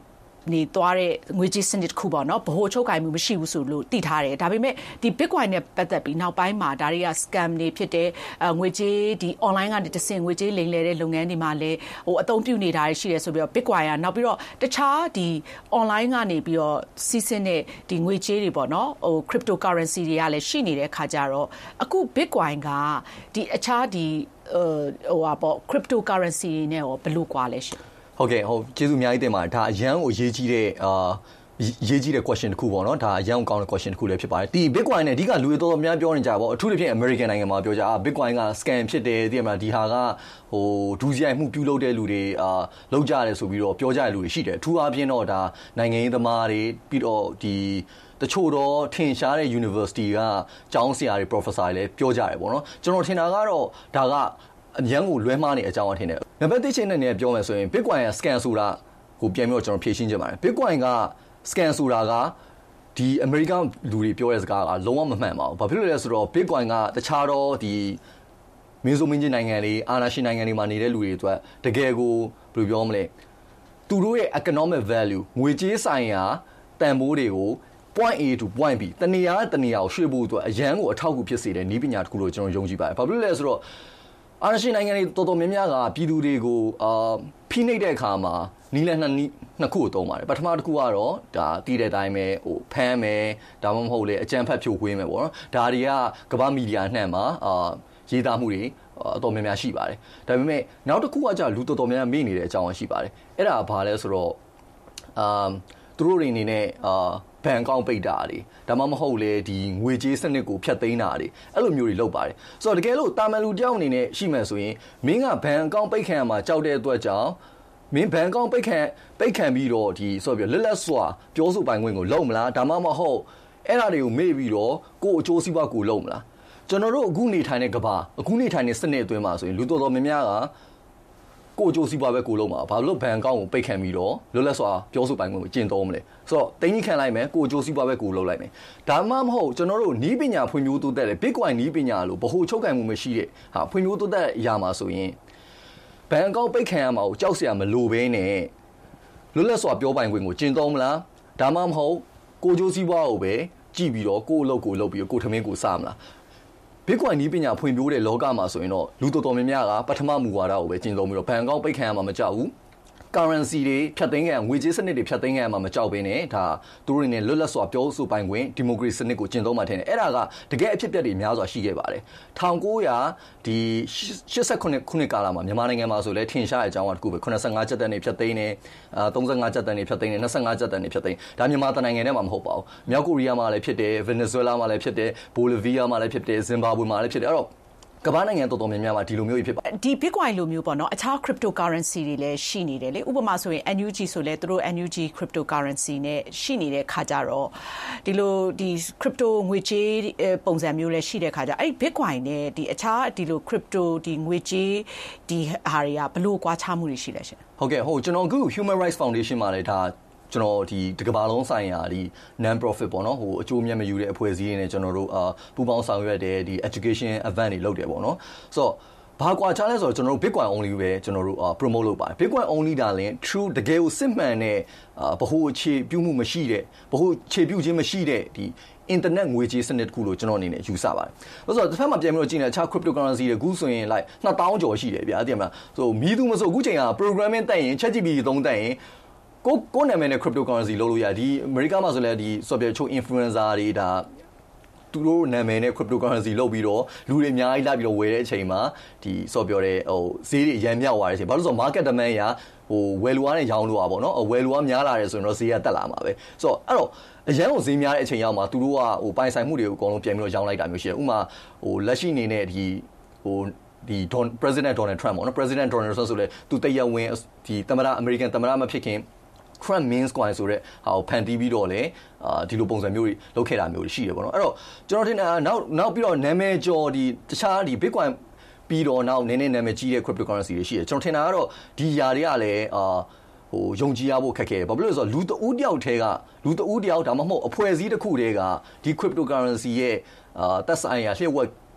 နေသွားတဲ့ငွေကြေးစနစ်တစ်ခုပေါ့နော်ဗဟိုချုပ်ကိုင်မှုမရှိဘူးဆိုလို့သိထားတယ်ဒါပေမဲ့ဒီ Bitcoin နဲ့ပတ်သက်ပြီးနောက်ပိုင်းမှာဒါတွေက scam တွေဖြစ်တဲ့ငွေကြေးဒီ online ကနေတဆင့်ငွေကြေးလိမ်လည်တဲ့လုပ်ငန်းတွေမှာလည်းဟိုအသုံးပြုနေတာရှိတယ်ဆိုပြီးတော့ Bitcoin ကနောက်ပြီးတော့တခြားဒီ online ကနေပြီးတော့စီးဆင်းတဲ့ဒီငွေကြေးတွေပေါ့နော်ဟို cryptocurrency တွေကလည်းရှိနေတဲ့ခါကြတော့အခု Bitcoin ကဒီအခြားဒီဟိုဟာပေါ့ cryptocurrency နဲ့ရောဘယ်လိုကွာလဲရှင်ဟုတ်ကဲ့ဟုတ်ကျေးဇူးအများကြီးတင်ပါတယ်ဒါအရန်ကိုရေးကြီးတဲ့အာရေးကြီးတဲ့ question တစ်ခုပေါ့နော်ဒါအရန်ကောင်းတဲ့ question တစ်ခုလည်းဖြစ်ပါတယ်ဒီ Bitcoin နဲ့အဓိကလူတွေတော်တော်များပြောနေကြပါဘောအထူးသဖြင့် American နိုင်ငံမှာပြောကြအာ Bitcoin က scam ဖြစ်တယ်သိရမလားဒီဟာကဟိုဒူးစရိုက်မှုပြုလုပ်တဲ့လူတွေအာလောက်ကြတယ်ဆိုပြီးတော့ပြောကြတဲ့လူတွေရှိတယ်အထူးအားဖြင့်တော့ဒါနိုင်ငံရေးသမားတွေပြီးတော့ဒီတချို့တော့ထင်ရှားတဲ့ university ကကျောင်းဆရာတွေ professor တွေလည်းပြောကြတယ်ပေါ့နော်ကျွန်တော်ထင်တာကတော့ဒါကအញ្ញံကိုလွဲမှားနေအကြောင်းအထင်တယ်နံပါတ်တစ်ချင်းနဲ့ပြောမယ်ဆိုရင် Bitcoin က scam ဆိုတာကိုပြန်ပြီးတော့ကျွန်တော်ဖြေရှင်းချင်ပါတယ် Bitcoin က scam ဆိုတာကဒီ American လူတွေပြောတဲ့စကားကလုံးဝမမှန်ပါဘူးဘာဖြစ်လို့လဲဆိုတော့ Bitcoin ကတခြားတော့ဒီမင်းဆိုမင်းချင်းနိုင်ငံတွေအာဏာရှင်နိုင်ငံတွေမှာနေတဲ့လူတွေအတွက်တကယ်ကိုဘယ်လိုပြောမလဲသူတို့ရဲ့ economic value ငွေကြေးဆိုင်ရာတန်ဖိုးတွေကို point A to point B တနေရာတနေရာကိုရွှေ့ဖို့အတွက်အရန်ကိုအထောက်အကူဖြစ်စေတဲ့နည်းပညာတစ်ခုလို့ကျွန်တော်ယုံကြည်ပါတယ်ဘာဖြစ်လို့လဲဆိုတော့အာဏာရှင်နိုင်ငံတွေတော်တော်များများကပြည်သူတွေကိုအာဖိနှိပ်တဲ့အခါမှာနီးလန်းနှစ်နှစ်ခုကိုသုံးပါတယ်ပထမတစ်ခုကတော့ဒါတည်တဲ့အတိုင်းပဲဟိုဖမ်းမယ်ဒါမှမဟုတ်လေအကြံဖတ်ဖြိုခွင်းမယ်ပေါ့နော်ဒါတွေကကမ္ဘာမီဒီယာနှံ့မှာအာရေးသားမှုတွေအတော်များများရှိပါတယ်ဒါပေမဲ့နောက်တစ်ခုကကြာလူတော်တော်များများမေ့နေတဲ့အကြောင်းရှိပါတယ်အဲ့ဒါဘာလဲဆိုတော့အာသူတို့တွေအနေနဲ့အာဘဏ်ကောင့်ပိတ်တာတွေဒါမှမဟုတ်လေဒီငွေကြေးစနစ်ကိုဖျက်သိမ်းတာတွေအဲ့လိုမျိုးတွေလုပ်ပါတယ်ဆိုတော့တကယ်လို့တာမန်လူတယောက်အနေနဲ့ရှိမှဆိုရင်မင်းကဘဏ်ကောင့်ပိတ်ခံရမှာကြောက်တဲ့အတွက်ကြောင့်မင်းဘဏ်ကောင့်ပိတ်ခံပိတ်ခံပြီးတော့ဒီဆိုပြီးလက်လက်စွာပြောဆိုပိုင်ခွင့်ကိုလုံမလားဒါမှမဟုတ်အဲ့ဒါတွေကိုမေ့ပြီးတော့ကိုယ်အကျိုးစီးပွားကိုလုံမလားကျွန်တော်တို့အခုနေထိုင်တဲ့ကဘာအခုနေထိုင်တဲ့စနစ်အတွင်းမှာဆိုရင်လူတော်တော်များများကကိုကြိုးစီးပွားပဲကိုလုံးမှာဘာလို့ဘဏ်ကောင်းကိုပိတ်ခံပြီးတော့လွတ်လပ်စွာပြောဆိုပိုင်ခွင့်ကိုကျင့်သုံးမလဲဆိုတော့တင်းကြီးခံလိုက်မယ်ကိုကြိုးစီးပွားပဲကိုလုံးလိုက်မယ်ဒါမှမဟုတ်ကျွန်တော်တို့နီးပညာဖွံ့ဖြိုးတိုးတက်တဲ့ Bitcoin နီးပညာလို့ဗဟိုချုပ်ကိုင်မှုမရှိတဲ့ဟာဖွံ့ဖြိုးတိုးတက်ရမှာဆိုရင်ဘဏ်ကောင်းပိတ်ခံရမှာကိုကြောက်စရာမလိုဘဲနဲ့လွတ်လပ်စွာပြောပိုင်ခွင့်ကိုကျင့်သုံးမလားဒါမှမဟုတ်ကိုကြိုးစီးပွားကိုပဲကြည့်ပြီးတော့ကိုအလုပ်ကိုလုပ်ပြီးတော့ကိုထမင်းကိုစားမလားBitcoin နီးပညာဖွံ့ဖြိုးတဲ့လောကမှာဆိုရင်တော့လူတော်တော်များများကပထမမူဝါဒကိုပဲကျင့်သုံးပြီးတော့ဘဏ်ကောက်ပိတ်ခံရမှာမကြောက်ဘူး currency တွေဖြတ်သိမ်းခံငွေကြေးစနစ်တွေဖြတ်သိမ်းခံရမှာမကြောက်ဘဲနဲ့ဒါသူတို့တွေနဲ့လွတ်လပ်စွာပြောဆိုပိုင်ခွင့် democracy စနစ်ကိုကျင့်သုံးမှထင်တယ်အဲ့ဒါကတကယ်အဖြစ်အပျက်တွေများစွာရှိခဲ့ပါတယ်၁၉၀၀ဒီ၈၈ခုနှစ်ကာလမှာမြန်မာနိုင်ငံမှာဆိုလဲထင်ရှားတဲ့အကြောင်းအတစ်ခုပဲeighty-fiveကျပ်တန်တွေဖြတ်သိမ်းတယ်အာthirty-fiveကျပ်တန်တွေဖြတ်သိမ်းတယ်twenty-fiveကျပ်တန်တွေဖြတ်သိမ်းဒါမြန်မာတနိုင်ငံထဲမှာမဟုတ်ပါဘူးမြောက်ကိုရီးယားမှာလည်းဖြစ်တယ်ဗင်နီဇွဲလားမှာလည်းဖြစ်တယ်ဘိုလီဗီးယားမှာလည်းဖြစ်တယ်ဇင်ဘာဘွေမှာလည်းဖြစ်တယ်အဲ့တော့ကမ္ဘာနိုင်ငံတော်တော်များများမှာဒီလိုမျိုးဖြစ်ပါဒီ Bitcoin လိုမျိုးပေါ့နော်အခြား cryptocurrency တွေလည်းရှိနေတယ်လေဥပမာဆိုရင် N U G ဆိုလဲသူတို့ N U G cryptocurrency နဲ့ရှိနေတဲ့ခါကြတော့ဒီလိုဒီ crypto ငွေကြေးပုံစံမျိုးလည်းရှိတဲ့ခါကြအဲ့ Bitcoin နဲ့ဒီအခြားဒီလို crypto ဒီငွေကြေးဒီဟာတွေကဘလို့ကွာခြားမှုတွေရှိလဲရှင်ဟုတ်ကဲ့ဟုတ်ကျွန်တော်အခု Human Rights Foundation မှာလည်းဒါကျွန်တော်ဒီတကဘာလုံးဆိုင်ရာဒီ non profit ပေါ့နော်ဟိုအကျိုးမြတ်မယူတဲ့အဖွဲ့အစည်းတွေနဲ့ကျွန်တော်တို့အာပူးပေါင်းဆောင်ရွက်တဲ့ဒီ education event တွေလုပ်တယ်ပေါ့နော်ဆိုတော့ဘာကွာခြားလဲဆိုတော့ကျွန်တော်တို့ Bitcoin only ပဲကျွန်တော်တို့ promote လုပ်ပါတယ် Bitcoin only ဒါလည်း true တကယ်ကိုစစ်မှန်တဲ့ဗဟိုအခြေပြုမှုမရှိတဲ့ဗဟိုအခြေပြုခြင်းမရှိတဲ့ဒီ internet ငွေကြေးစနစ်တစ်ခုလို့ကျွန်တော်အနေနဲ့ယူဆပါတယ်။ဆိုတော့တစ်ဖက်မှာပြန်ပြီးတော့ကြည့်နေအခြား cryptocurrency တွေအခုဆိုရင် like two thousandကျော်ရှိတယ်ဗျာသိရမလားဆိုမီးသူမဆိုအခုချိန်က programming တက်ရင် ChatGPT သုံးတက်ရင်ကိုကိုနာမည်နဲ့ cryptocurrency လုပ်လို့ရဒီ America မှာဆိုလဲဒီ software ချို့ influencer တွေဒါသူတို့နာမည်နဲ့ cryptocurrency လုပ်ပြီးတော့လူတွေအများကြီးလာပြီးတော့ဝယ်တဲ့အချိန်မှာဒီ software တွေဟိုဈေးတွေအရန်မြောက်သွားတဲ့အချိန်ဘာလို့ဆိုတော့ market demand ရာဟိုဝယ်လူအားနဲ့ရောင်းလို့อ่ะပေါ့เนาะဝယ်လူအားများလာတယ်ဆိုရင်တော့ဈေးကတက်လာမှာပဲဆိုတော့အဲ့တော့အရန်ကိုဈေးများတဲ့အချိန်ရောက်မှာသူတို့ကဟိုပိုင်ဆိုင်မှုတွေကိုအကုန်လုံးပြန်ပြီးတော့ရောင်းလိုက်တာမျိုးရှိတယ်ဥပမာဟိုလက်ရှိအနေနဲ့ဒီဟိုဒီ President Donald Trump ပေါ့เนาะ President Donald Trump ဆိုလဲသူတရားဝင်ဒီသမ္မတ American သမ္မတမဖြစ်ခင် Trump means coin ဆိုတဲ့ဟာကိုဖန်တီးပြီးတော့လေအာဒီလိုပုံစံမျိုးတွေလုပ်ခဲ့တာမျိုးတွေရှိတယ်ပေါ့နော်အဲ့တော့ကျွန်တော်ထင်တာနောက်နောက်ပြီးတော့နာမည်ကျော်ဒီတခြားဒီ Bitcoin ပြီးတော့နောက်နည်းနည်းနာမည်ကြီးတဲ့ cryptocurrency တွေရှိတယ်ကျွန်တော်ထင်တာကတော့ဒီຢာတွေကလည်းအာဟိုယုံကြည်ရဖို့ခက်ခဲတယ်ဘာဖြစ်လို့လဲဆိုတော့လူတဦးတယောက်တည်းကလူတဦးတယောက်ဒါမှမဟုတ်အဖွဲ့အစည်းတစ်ခုတည်းကဒီ cryptocurrency ရဲ့အာသက်ဆိုင်ရာလျှို့ဝှက်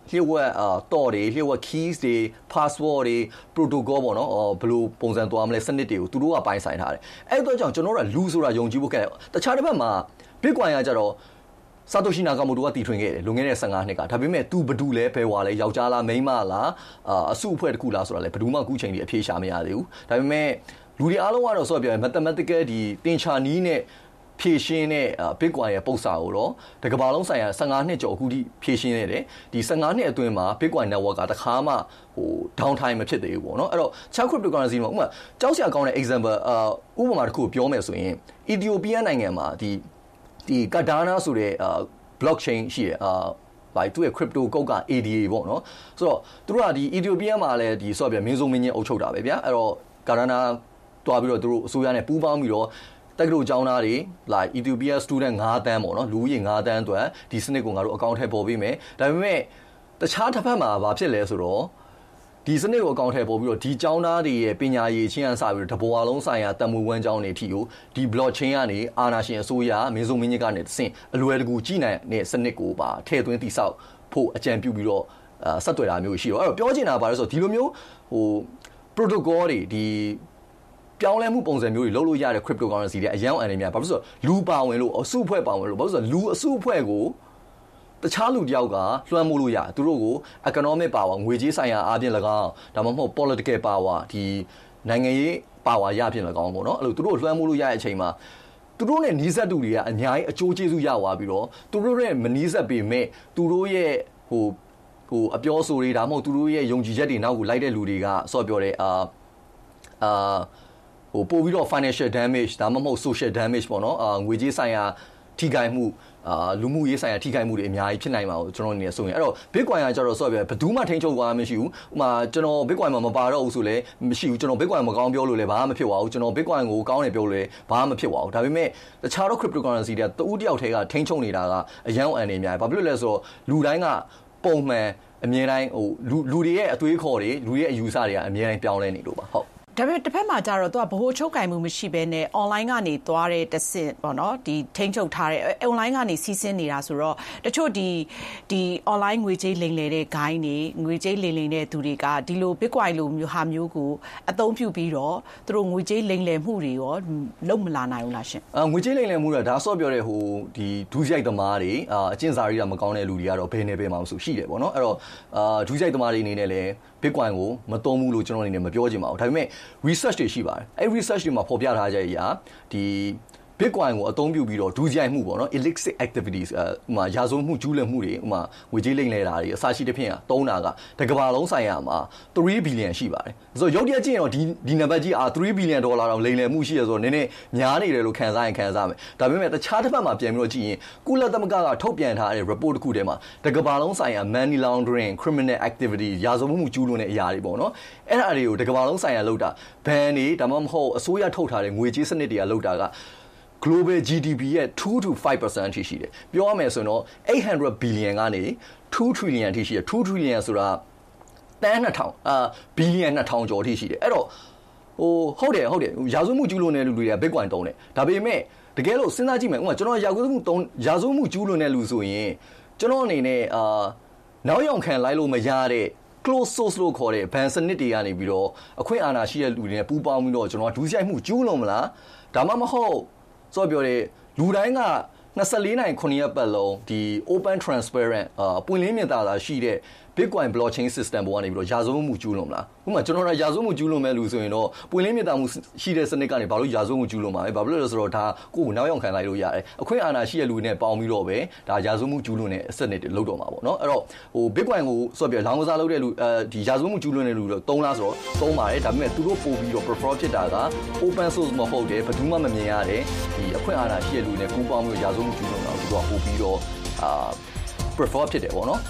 လျှို့ဝှက်အာတော့တွေလျှို့ဝှက် keys တွေ password တွေ protocol ပေါ့နော်အော်ဘယ်လိုပုံစံသွားမလဲစနစ်တွေကိုသူတို့ကပိုင်းဆိုင်ထားတယ်အဲ့တော့ကြောင့်ကျွန်တော်တို့ကလူဆိုတာယုံကြည်ဖို့ခဲ့တခြားတစ်ဖက်မှာ Bitcoin ကကြတော့ဆာတိုရှီနာကာမိုတိုကတည်ထွင်ခဲ့တယ်လွန်ခဲ့တဲ့ဆယ်ငါနှစ်ကဒါပေမဲ့ तू ဘဒူလဲဘယ်ဝါလဲယောက်ျားလားမိန်းမလားအစုအဖွဲ့တစ်ခုလားဆိုတာလဲဘဒူမှအခုချိန်ကြီးအဖြေရှာမရသေးဘူးဒါပေမဲ့လူတွေအားလုံးကတော့ဆိုပြော mathematical ဒီတင်ချာနီးနဲ့ဖြည့်ရှင်းတဲ့ Bitcoin ရဲ့ပုံစံကိုတော့တကဘာလုံးဆိုင်ရာဆယ်ငါနှစ်ကျော်အခုထိဖြည့်ရှင်းနေတယ်ဒီဆယ်ငါနှစ်အတွင်းမှာ Bitcoin network ကတခါမှဟို down time မဖြစ်သေးဘူးပေါ့နော်အဲ့တော့ cryptocurrency မှာဥပမာကြောက်စရာကောင်းတဲ့ example ဥပမာတစ်ခုပြောမယ်ဆိုရင် Ethiopia နိုင်ငံမှာဒီဒီ Cardano ဆိုတဲ့ blockchain ရှိတယ်အာဘာသူ့ရဲ့ crypto ကုတ်က A D A ပေါ့နော်ဆိုတော့သူတို့ကဒီ Ethiopia မှာလည်းဒီဆိုတော့မင်းစုံမင်းချင်းအုပ်ချုပ်တာပဲဗျာအဲ့တော့ Cardano တွားပြီးတော့သူတို့အစိုးရနဲ့ပူးပေါင်းပြီးတော့တက္ကသိုလ်ကျောင်းသားတွေ like Ethiopia student ငါးတန်းပေါ့နော်လူဦးရေငါးတန်းအတွက်ဒီစနစ်ကိုငါတို့အကောင့်ထဲပေါ်ပေးမယ်ဒါပေမဲ့တခြားတစ်ဖက်မှာဘာဖြစ်လဲဆိုတော့ဒီစနစ်ကိုအကောင့်ထဲပေါ်ပြီးတော့ဒီကျောင်းသားတွေရဲ့ပညာရေးချင်းအစပြီးတော့တဘွာလုံးဆိုင်ရာတံမိုးဝမ်းကျောင်းတွေအထိကိုဒီ blockchain ကနေအာဏာရှင်အစိုးရမင်းစုံမင်းကြီးကနေတဆင့်အလွယ်တကူကြည်နိုင်တဲ့စနစ်ကိုပါထည့်သွင်းတည်ဆောက်ဖို့အကြံပြုပြီးတော့ဆက်သွယ်တာမျိုးရှိတော့အဲ့တော့ပြောချင်တာပါလဲဆိုတော့ဒီလိုမျိုးဟို protocol တွေဒီပြောင်းလဲမှုပုံစံမျိုးတွေလုပ်လို့ရတဲ့ cryptocurrency တွေအရင်အန်နေများဘာဖြစ်လို့ဆိုလူပါဝင်လို့အစုအဖွဲ့ပါဝင်လို့ဘာဖြစ်လို့ဆိုလူအစုအဖွဲ့ကိုတခြားလူတယောက်ကလွှမ်းမိုးလို့ရသူတို့ကို economic power ငွေကြေးဆိုင်ရာအားဖြင့်၎င်းဒါမှမဟုတ် political power ဒီနိုင်ငံရေး power ရဖြင့်၎င်းပေါ့နော်အဲ့လိုသူတို့လွှမ်းမိုးလို့ရတဲ့အချိန်မှာသူတို့နဲ့နီးစပ်သူတွေကအများကြီးအကျိုးကျေးဇူးရသွားပြီးတော့သူတို့ရဲ့မနီးစပ်ပေမဲ့သူတို့ရဲ့ဟိုဟိုအပြောဆိုတွေဒါမှမဟုတ်သူတို့ရဲ့ယုံကြည်ချက်တွေနောက်ကိုလိုက်တဲ့လူတွေကဆော့ပြောတဲ့အာအာဟိုပို့ပြီးတော့ financial damage ဒါမှမဟုတ် social damage ပေါ့နော်အာငွေကြေးဆိုင်ရာထိခိုက်မှုအာလူမှုရေးဆိုင်ရာထိခိုက်မှုတွေအများကြီးဖြစ်နိုင်မှာကိုကျွန်တော်အနေနဲ့ဆိုရင်အဲ့တော့ Bitcoin ကကျတော့ဆော့ပြဘယ်သူမှထိန်းချုပ်သွားမှမရှိဘူးဥပမာကျွန်တော် Bitcoin မှာမပါတော့ဘူးဆိုလဲမရှိဘူးကျွန်တော် Bitcoin မကောင်းပြောလို့လဲဘာမှမဖြစ်ပါဘူးကျွန်တော် Bitcoin ကိုကောင်းတယ်ပြောလို့လဲဘာမှမဖြစ်ပါဘူးဒါပေမဲ့တခြားသော cryptocurrency တွေတူတယောက်ထဲကထိန်းချုပ်နေတာကအရန်အန်နေများဘာဖြစ်လို့လဲဆိုတော့လူတိုင်းကပုံမှန်အမြဲတမ်းဟိုလူလူတွေရဲ့အသွေးခေါ်တွေလူတွေရဲ့အယူဆတွေကအမြဲတမ်းပြောင်းလဲနေလို့ပါဟုတ်ဒါပေမဲ့တစ်ဖက်မှာကျတော့သူကဗဟိုချုပ်ကင်မှုမရှိဘဲနဲ့ online ကနေသွားတဲ့တဆင့်ပေါ့နော်ဒီထိန်းချုပ်ထားတဲ့ online ကနေစီးဆင်းနေတာဆိုတော့တချို့ဒီဒီ online ငွေကြေးလိမ်လည်တဲ့ gain တွေငွေကြေးလိမ်လည်တဲ့သူတွေကဒီလို Bitcoin လိုမျိုးဟာမျိုးကိုအသုံးပြုပြီးတော့သူတို့ငွေကြေးလိမ်လည်မှုတွေရောလုံးမလာနိုင်ဘူးလားရှင်အာငွေကြေးလိမ်လည်မှုတွေဒါဆော့ပြောတဲ့ဟိုဒီဒူးရိုက်သမားတွေအာအကျင့်စာရိတ္တမကောင်းတဲ့လူတွေကတော့ဘယ်နေပဲမှာဆိုရှိတယ်ပေါ့နော်အဲ့တော့အာဒူးရိုက်သမားတွေအနေနဲ့လည်း Bitcoin ကိုမသုံးဘူးလို့ကျွန်တော်အနေနဲ့မပြောချင်ပါဘူးဒါပေမဲ့ research တွေရှိပါတယ်အဲ့ research တွေမှာဖော်ပြထားကြရဒီ Bitcoin ကိုအသုံးပြုပြီးတော့ဒူးရိုက်မှုပေါ့နော် illicit activities ဥမာရာဇဝတ်မှုကျူးလွန်မှုတွေဥမာငွေကြေးလိမ်လည်တာတွေအစရှိတဲ့ဖြင့်သုံးတာကတကမ္ဘာလုံးဆိုင်ရာမှာthree billion ရှိပါတယ်ဆိုတော့ရုပ်တရက်ကြည့်ရင်တော့ဒီဒီနံပါတ်ကြီးအာthree billion ဒေါ်လာတော့လိမ်လည်မှုရှိရဆိုတော့နည်းနည်းများနေတယ်လို့ခံစားရင်ခံစားမယ်ဒါပေမဲ့တခြားတစ်ဖက်မှာပြန်ပြီးတော့ကြည့်ရင်ကုလသမဂ္ဂကထုတ်ပြန်ထားတဲ့ report တစ်ခုထဲမှာတကမ္ဘာလုံးဆိုင်ရာ money laundering criminal activity ရာဇဝတ်မှုကျူးလွန်တဲ့အရာတွေပေါ့နော်အဲ့ဒါတွေကိုတကမ္ဘာလုံးဆိုင်ရာလောက်တာဘန်တွေဒါမှမဟုတ်အစိုးရထုတ်ထားတဲ့ငွေကြေးစနစ်တွေကလောက်တာကglobal G D P ရဲ့two to five percent အထိရှိတယ်ပြောရမယ်ဆိုတော့eight hundred billion ကနေ two trillion အထိရှိတယ်two trillion ဆိုတာတန်းtwo thousandအာ billion two thousandကျော်အထိရှိတယ်အဲ့တော့ဟိုဟုတ်တယ်ဟုတ်တယ်ရာဇဝတ်မှုကျူးလွန်တဲ့လူတွေက Bitcoin သုံးတယ်ဒါပေမဲ့တကယ်လို့စဉ်းစားကြည့်မယ်ဥပမာကျွန်တော်ရာဇဝတ်မှုသုံးရာဇဝတ်မှုကျူးလွန်တဲ့လူဆိုရင်ကျွန်တော်အနေနဲ့အာနောက်ယောင်ခံလိုက်လို့မရတဲ့close source လို့ခေါ်တဲ့ဘန်စနစ်တွေကနေပြီးတော့အခွင့်အာဏာရှိတဲ့လူတွေနဲ့ပူးပေါင်းပြီးတော့ကျွန်တော်ဒူးဆိုင်မှုကျူးလွန်မလားဒါမှမဟုတ်ဆိုပြောတဲ့လူတိုင်းကtwenty-fourနိုင်sevenရက်ပတ်လုံးဒီ open transparent အာပွင့်လင်းမြင်သာတာရှိတဲ့ Bitcoin blockchain system ပေါ်ကနေပြီးတော့ရာဇဝတ်မှုကျူးလွန်မလားဥပမာကျွန်တော်တို့ရာဇဝတ်မှုကျူးလွန်မဲ့လူဆိုရင်တော့ပွင့်လင်းမြင်သာမှုရှိတဲ့စနစ်ကနေဘာလို့ရာဇဝတ်မှုကျူးလွန်မှာလဲဘာဖြစ်လို့လဲဆိုတော့ဒါကိုယ်နောက်ယောင်ခံလိုက်လို့ရတယ်အခွင့်အာဏာရှိတဲ့လူတွေနဲ့ပေါင်းပြီးတော့ပဲဒါရာဇဝတ်မှုကျူးလွန်တဲ့စနစ်တွေလုပ်တော့မှာပေါ့နော်အဲ့တော့ဟို Bitcoin ကိုဆိုပြလောင်းကစားလုပ်တဲ့လူအဲဒီရာဇဝတ်မှုကျူးလွန်တဲ့လူတော့သုံးလားဆိုတော့သုံးပါတယ်ဒါပေမဲ့သူတို့ပို့ပြီးတော့ prefer ဖြစ်တာက open source မဟုတ်တယ်ဘယ်သူမှမမြင်ရတဲ့ဒီအခွင့်အာဏာရှိတဲ့လူတွေနဲ့ပူးပေါင်းပြီးရာဇဝတ်မှုကျူးလွန်တာသူတို့ပို့ပြီးတော့အာ prefer ဖြစ်တယ်ပေါ့နော်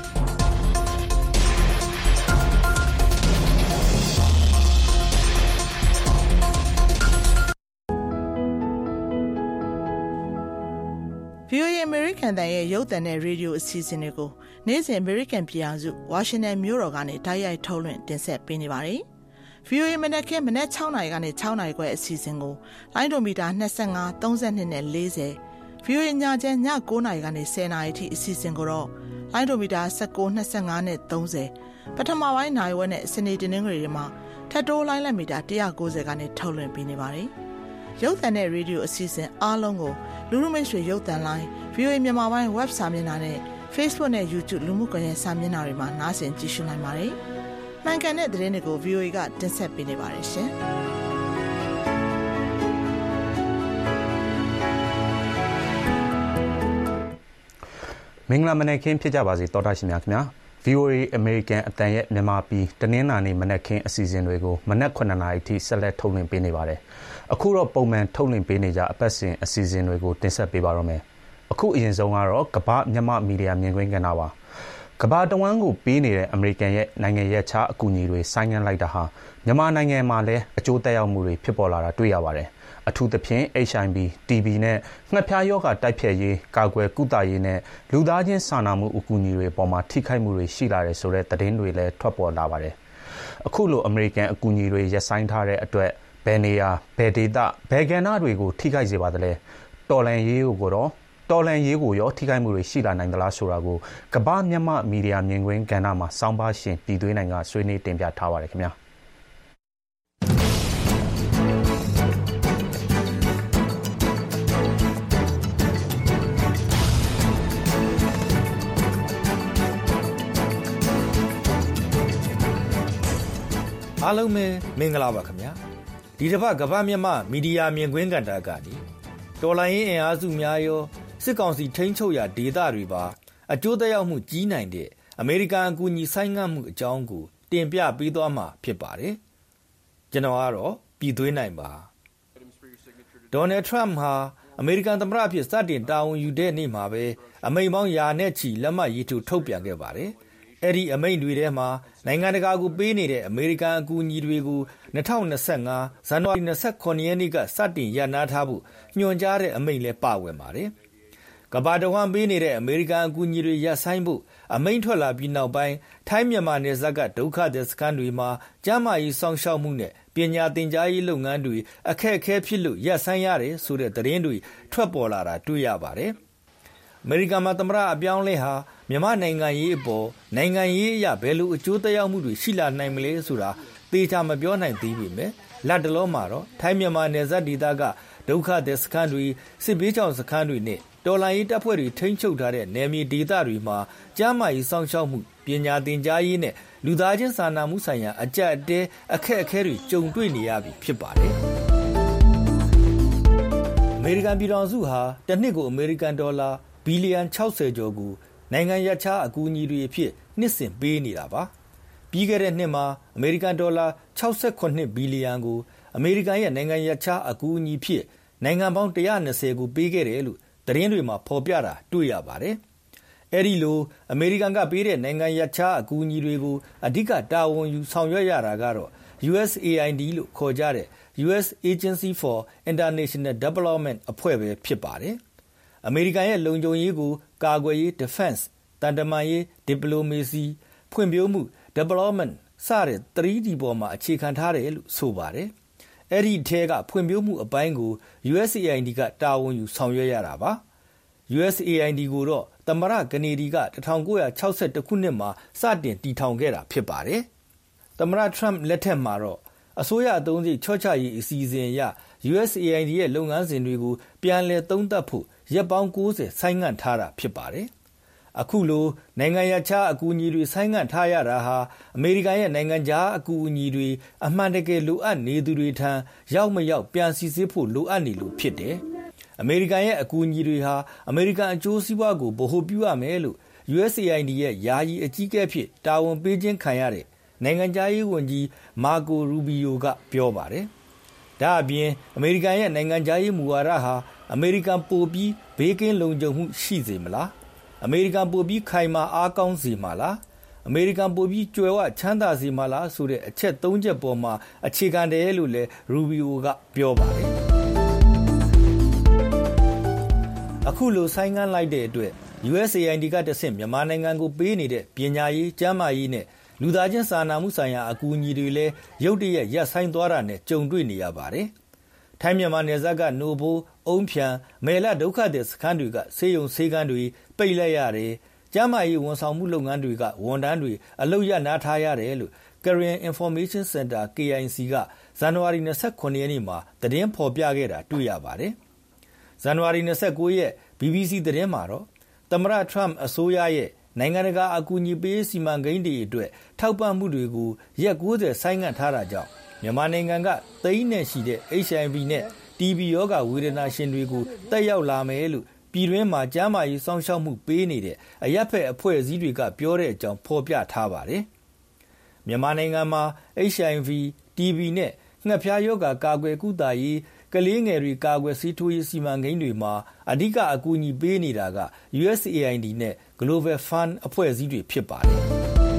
ဗီအိုအေ American တန်ရဲ့ရုပ်သံနဲ့ရေဒီယိုအစီအစဉ်တွေကိုနေ့စဉ် American ပြည်ထောင်စုဝါရှင်တန်မြို့တော်ကနေတိုက်ရိုက်ထုတ်လွှင့်တင်ဆက်ပေးနေပါတယ်။ ဗီ အို အေ မနက်ခင်းမနက်sixနာရီကနေsixနာရီခွဲအစီအစဉ်ကိုလိုင်းဒိုမီတာtwenty-five, thirty-twoနဲ့forty ဗီ အို အေ ညချမ်းညnineနာရီကနေtenနာရီထိအစီအစဉ်ကိုတော့လိုင်းဒိုမီတာ၁၉ ၂၅နဲ့၃၀ပထမပိုင်းနိုင်ဝက်နဲ့စနေတနင်္ဂနွေတွေမှာထပ်တိုးလိုင်းလက်မီတာ၁၉၀ကနေထုတ်လွှင့်ပေးနေပါတယ်ရုပ်သံနဲ့ရေဒီယိုအစီအစဉ်အားလုံးကိုလူလူမိတ်ဆွေရုပ်သံလိုင်း ဗွီအိုအေ မြန်မာပိုင်း web စာမျက်နှာနဲ့ Facebook နဲ့ YouTube လူမှုကွန်ရက်စာမျက်နှာတွေမှာနားဆင်ကြည့်ရှုနိုင်ပါတယ်။မှန်ကန်တဲ့သတင်းတွေကို ဗွီအိုအေ ကတင်ဆက်ပေးနေပါတယ်ရှင်။မင်္ဂလာမနက်ခင်းဖြစ်ကြပါစေတောတာရှင်များခင်ဗျာ ဗွီအိုအေ American အတန်ရဲ့မြန်မာပြည်တနင်္လာနေ့မနက်ခင်းအစီအစဉ်တွေကိုမနက်ခုနှစ်နာရီထိဆက်လက်ထုတ်လွှင့်ပေးနေပါတယ်အခုတော့ပုံမှန်ထုတ်လွှင့်ပေးနေကြအပတ်စဉ်အစီအစဉ်တွေကိုတင်ဆက်ပေးပါတော့မယ်အခုအရင်ဆုံးကတော့ကမ္ဘာမြန်မာမီဒီယာမြင်ကွင်းကဏ္ဍပါကမ္ဘာတဝန်းကိုပေးနေတဲ့ American ရဲ့နိုင်ငံရဲ့ခြားအကူအညီတွေဆိုင်းငံ့လိုက်တာဟာမြန်မာနိုင်ငံမှာလည်းအကျိုးသက်ရောက်မှုတွေဖြစ်ပေါ်လာတာတွေ့ရပါတယ်အထူးသဖြင့် H I V, T B နဲ့ငှက်ဖျားရောဂါတိုက်ဖျက်ရေးကာကွယ်ကုသရေးနဲ့လူသားချင်းစာနာမှုအကူအညီတွေပေါ်မှာထိခိုက်မှုတွေရှိလာတယ်ဆိုတဲ့သတင်းတွေလည်းထွက်ပေါ်လာပါတယ်အခုလို American အကူအညီတွေရပ်ဆိုင်းထားတဲ့အတွက်ဘယ်နေရာဘယ်ဒေသဘယ်ကဏ္ဍတွေကိုထိခိုက်စေပါသလဲတော်လန်ရေးကိုတော့တော်လန်ရေးကိုရောထိခိုက်မှုတွေရှိလာနိုင်သလားဆိုတာကိုကမ္ဘာမြန်မာမီဒီယာမြင်ကွင်းကဏ္ဍမှာစောင်းပါရှင်ပြည်သွေးနိုင်ငံကဆွေးနွေးတင်ပြထားပါတယ်ခင်ဗျာအားလုံးပဲမင်္ဂလာပါခင်ဗျာဒီတစ်ပတ်ကမ္ဘာမြန်မာမီဒီယာမြင်ကွင်းကဏ္ဍကနေတော်လိုင်းရင်အင်အားစုများရောစစ်ကောင်စီထိန်းချုပ်ရာဒေသတွေပါအကျိုးသက်ရောက်မှုကြီးနိုင်တဲ့အမေရိကန်အကူအညီဆိုင်းငံ့မှုအကြောင်းကိုတင်ပြပေးသွားမှာဖြစ်ပါတယ်ကျွန်တော်ကတော့ပြည်သွေးနိုင်ပါဒေါ်နယ်ထရမ့်ဟာအမေရိကန်သမ္မတအဖြစ်စတင်တာဝန်ယူတဲ့နေ့မှာပဲအမိန့်ပေါင်းရာနဲ့ချီလက်မှတ်ရေးထိုးထုတ်ပြန်ခဲ့ပါတယ်အဲ့ဒီအမိန့်တွေထဲမှာနိုင်ငံတကာကိုပေးနေတဲ့အမေရိကန်အကူအညီတွေကို၂၀၂၅ဇန်နဝါရီ၂၇ရက်နေ့ကစတင်ရပ်နားထားဖို့ညွှန်ကြားတဲ့အမိန့်လည်းပါဝင်ပါတယ်။ကမ္ဘာတဝန်းပေးနေတဲ့အမေရိကန်အကူအညီတွေရပ်ဆိုင်းဖို့အမိန့်ထွက်လာပြီးနောက်ပိုင်းထိုင်းမြန်မာနယ်စပ်ကဒုက္ခသည်စခန်းတွေမှာကျန်းမာရေးစောင့်ရှောက်မှုနဲ့ပညာသင်ကြားရေးလုပ်ငန်းတွေအခက်အခဲဖြစ်လို့ရပ်ဆိုင်းရတယ်ဆိုတဲ့သတင်းတွေထွက်ပေါ်လာတာတွေ့ရပါတယ်။အမေရိကန်မှာသမ္မတအပြောင်းလဲဟာမြန်မာနိုင်ငံရေးအပေါ်နိုင်ငံရေးအရဘယ်လိုအကျိုးသက်ရောက်မှုတွေရှိလာနိုင်မလဲဆိုတာသေချာမပြောနိုင်သေးပေမဲ့လက်တလုံးမှာတော့ထိုင်းမြန်မာနယ်စပ်ဒေသကဒုက္ခသည်စခန်းတွေစစ်ဘေးကြောင့်စခန်းတွေနဲ့တော်လှန်ရေးတပ်ဖွဲ့တွေထိန်းချုပ်ထားတဲ့နယ်မြေဒေသတွေမှာကျန်းမာရေးစောင့်ရှောက်မှုပညာသင်ကြားရေးနဲ့လူသားချင်းစာနာမှုဆိုင်ရာအကျပ်အတည်းအခက်အခဲတွေကြုံတွေ့နေရပြီဖြစ်ပါတယ်။အမေရိကန်ပြည်ထောင်စုဟာတစ်နှစ်ကိုအမေရိကန်ဒေါ်လာဘီလီယံ၆၀ကျော်ကိုနိုင်ငံရပ်ခြားအကူအညီတွေအဖြစ်နှစ်စဉ်ပေးနေတာပါပြီးခဲ့တဲ့နှစ်မှာအမေရိကန်ဒေါ်လာ၆၈ဘီလီယံကိုအမေရိကန်ရဲ့နိုင်ငံရပ်ခြားအကူအညီဖြစ်နိုင်ငံပေါင်း၁၂၀ကိုပေးခဲ့တယ်လို့သတင်းတွေမှာဖော်ပြတာတွေ့ရပါတယ်အဲ့ဒီလိုအမေရိကန်ကပေးတဲ့နိုင်ငံရပ်ခြားအကူအညီတွေကိုအဓိကတာဝန်ယူဆောင်ရွက်ရတာကတော့ U S A I D လို့ခေါ်ကြတဲ့ U S Agency for International Development အဖွဲ့ပဲဖြစ်ပါတယ်အမေရိကန်ရဲ့လုံခြုံရေးကိုကာကွယ်ရေး defense တန်တမာရေး diplomacy ဖွံ့ဖြိုးမှု development စတဲ့ three D ပေါ်မှာအခြေခံထားတယ်လို့ဆိုပါတယ်အဲ့ဒီထဲကဖွံ့ဖြိုးမှုအပိုင်းကို U S A I D ကတာဝန်ယူဆောင်ရွက်ရတာပါ U S A I D ကိုတော့သမ္မတကနေဒီက၁၉၆၁ခုနှစ်မှာစတင်တည်ထောင်ခဲ့တာဖြစ်ပါတယ်သမ္မတထရမ့်လက်ထက်မှာတော့အစိုးရအသုံးစရိတ်ချော့ချရေးအစီအစဉ်အရ U S A I D ရဲ့လုပ်ငန်းစဉ်တွေကိုပြန်လည်သုံးသပ်ဖို့ရက်ပေါင်း၉၀ဆိုင်းငံ့ထားတာဖြစ်ပါတယ်အခုလိုနိုင်ငံရပ်ခြားအကူအညီတွေဆိုင်းငံ့ထားရတာဟာအမေရိကန်ရဲ့နိုင်ငံခြားအကူအညီတွေအမှန်တကယ်လိုအပ်နေသူတွေထံရောက်မရောက်ပြန်စီစစ်ဖို့လိုအပ်နေလို့ဖြစ်တယ်အမေရိကန်ရဲ့အကူအညီတွေဟာအမေရိကန်အကျိုးစီးပွားကိုဗဟိုပြုရမယ်လို့ U S A I D ရဲ့ယာယီအကြီးအကဲဖြစ်တာဝန်ပေးခြင်းခံရတဲ့နိုင်ငံခြားရေးဝန်ကြီးမာကိုရူဘီယိုကပြောပါတယ်ဒါအပြင်အမေရိကန်ရဲ့နိုင်ငံခြားရေးမူဝါဒဟာအမေရိကန်ပိုပြီးဘေးကင်းလုံခြုံမှုရှိစေမလားအမေရိကန်ပိုပြီးခိုင်မာအားကောင်းစေမှာလားအမေရိကန်ပိုပြီးကြွယ်ဝချမ်းသာစေမှာလားဆိုတဲ့အချက်၃ချက်ပေါ်မှာအခြေခံတယ်လို့လည်းရူဘီယိုကပြောပါတယ်အခုလိုဆိုင်းငံ့လိုက်တဲ့အတွက် U S A I D ကတဆင့်မြန်မာနိုင်ငံကိုပေးနေတဲ့ပညာရေးကျန်းမာရေးနဲ့လူသားချင်းစာနာမှုဆိုင်ရာအကူအညီတွေလည်းရုတ်တရက်ရပ်ဆိုင်းသွားတာနဲ့ကြုံတွေ့နေရပါတယ်ထိုင်းမြန်မာနယ်စပ်ကနိုဘိုးအုံးဖြံမဲလဒုက္ခသည်စခန်းတွေကဆေးရုံဆေးကန်းတွေပိတ်လိုက်ရတယ်ကျန်းမာရေးဝန်ဆောင်မှုလုပ်ငန်းတွေကဝန်ထမ်းတွေအလုပ်ရနားထားရတယ်လို့ Korean Information Center K I C ကဇန်နဝါရီ၂၉ရက်နေ့မှာသတင်းဖော်ပြခဲ့တာတွေ့ရပါတယ်။ဇန်နဝါရီ၂၉ရက် B B C သတင်းမှာတော့သမ္မတ Trump အစိုးရရဲ့နိုင်ငံတကာအကူအညီပေးစီမံကိန်းတွေအတွက်ထောက်ပံ့မှုတွေကိုရက်၉၀ဆိုင်းငံ့ထားတာကြောင့်မြန်မာနိုင်ငံကသိန်းနဲ့ရှိတဲ့ H I V နဲ့ T B ရောဂါဝေဒနာရှင်တွေကိုတက်ရောက်လာမယ်လို့ပြည်တွင်းမှာကျန်းမာရေးစောင့်ရှောက်မှုပေးနေတဲ့အရပ်ဖက်အဖွဲ့အစည်းတွေကပြောတဲ့အကြောင်းဖော်ပြထားပါတယ်။မြန်မာနိုင်ငံမှာ H I V, T B နဲ့ငှက်ဖျားရောဂါကာကွယ်ကုသရေးကလေးငယ်တွေကာကွယ်ဆေးထိုးရေးစီမံကိန်းတွေမှာအဓိကအကူအညီပေးနေတာက U S A I D နဲ့ Global Fund အဖွဲ့အစည်းတွေဖြစ်ပါတယ်။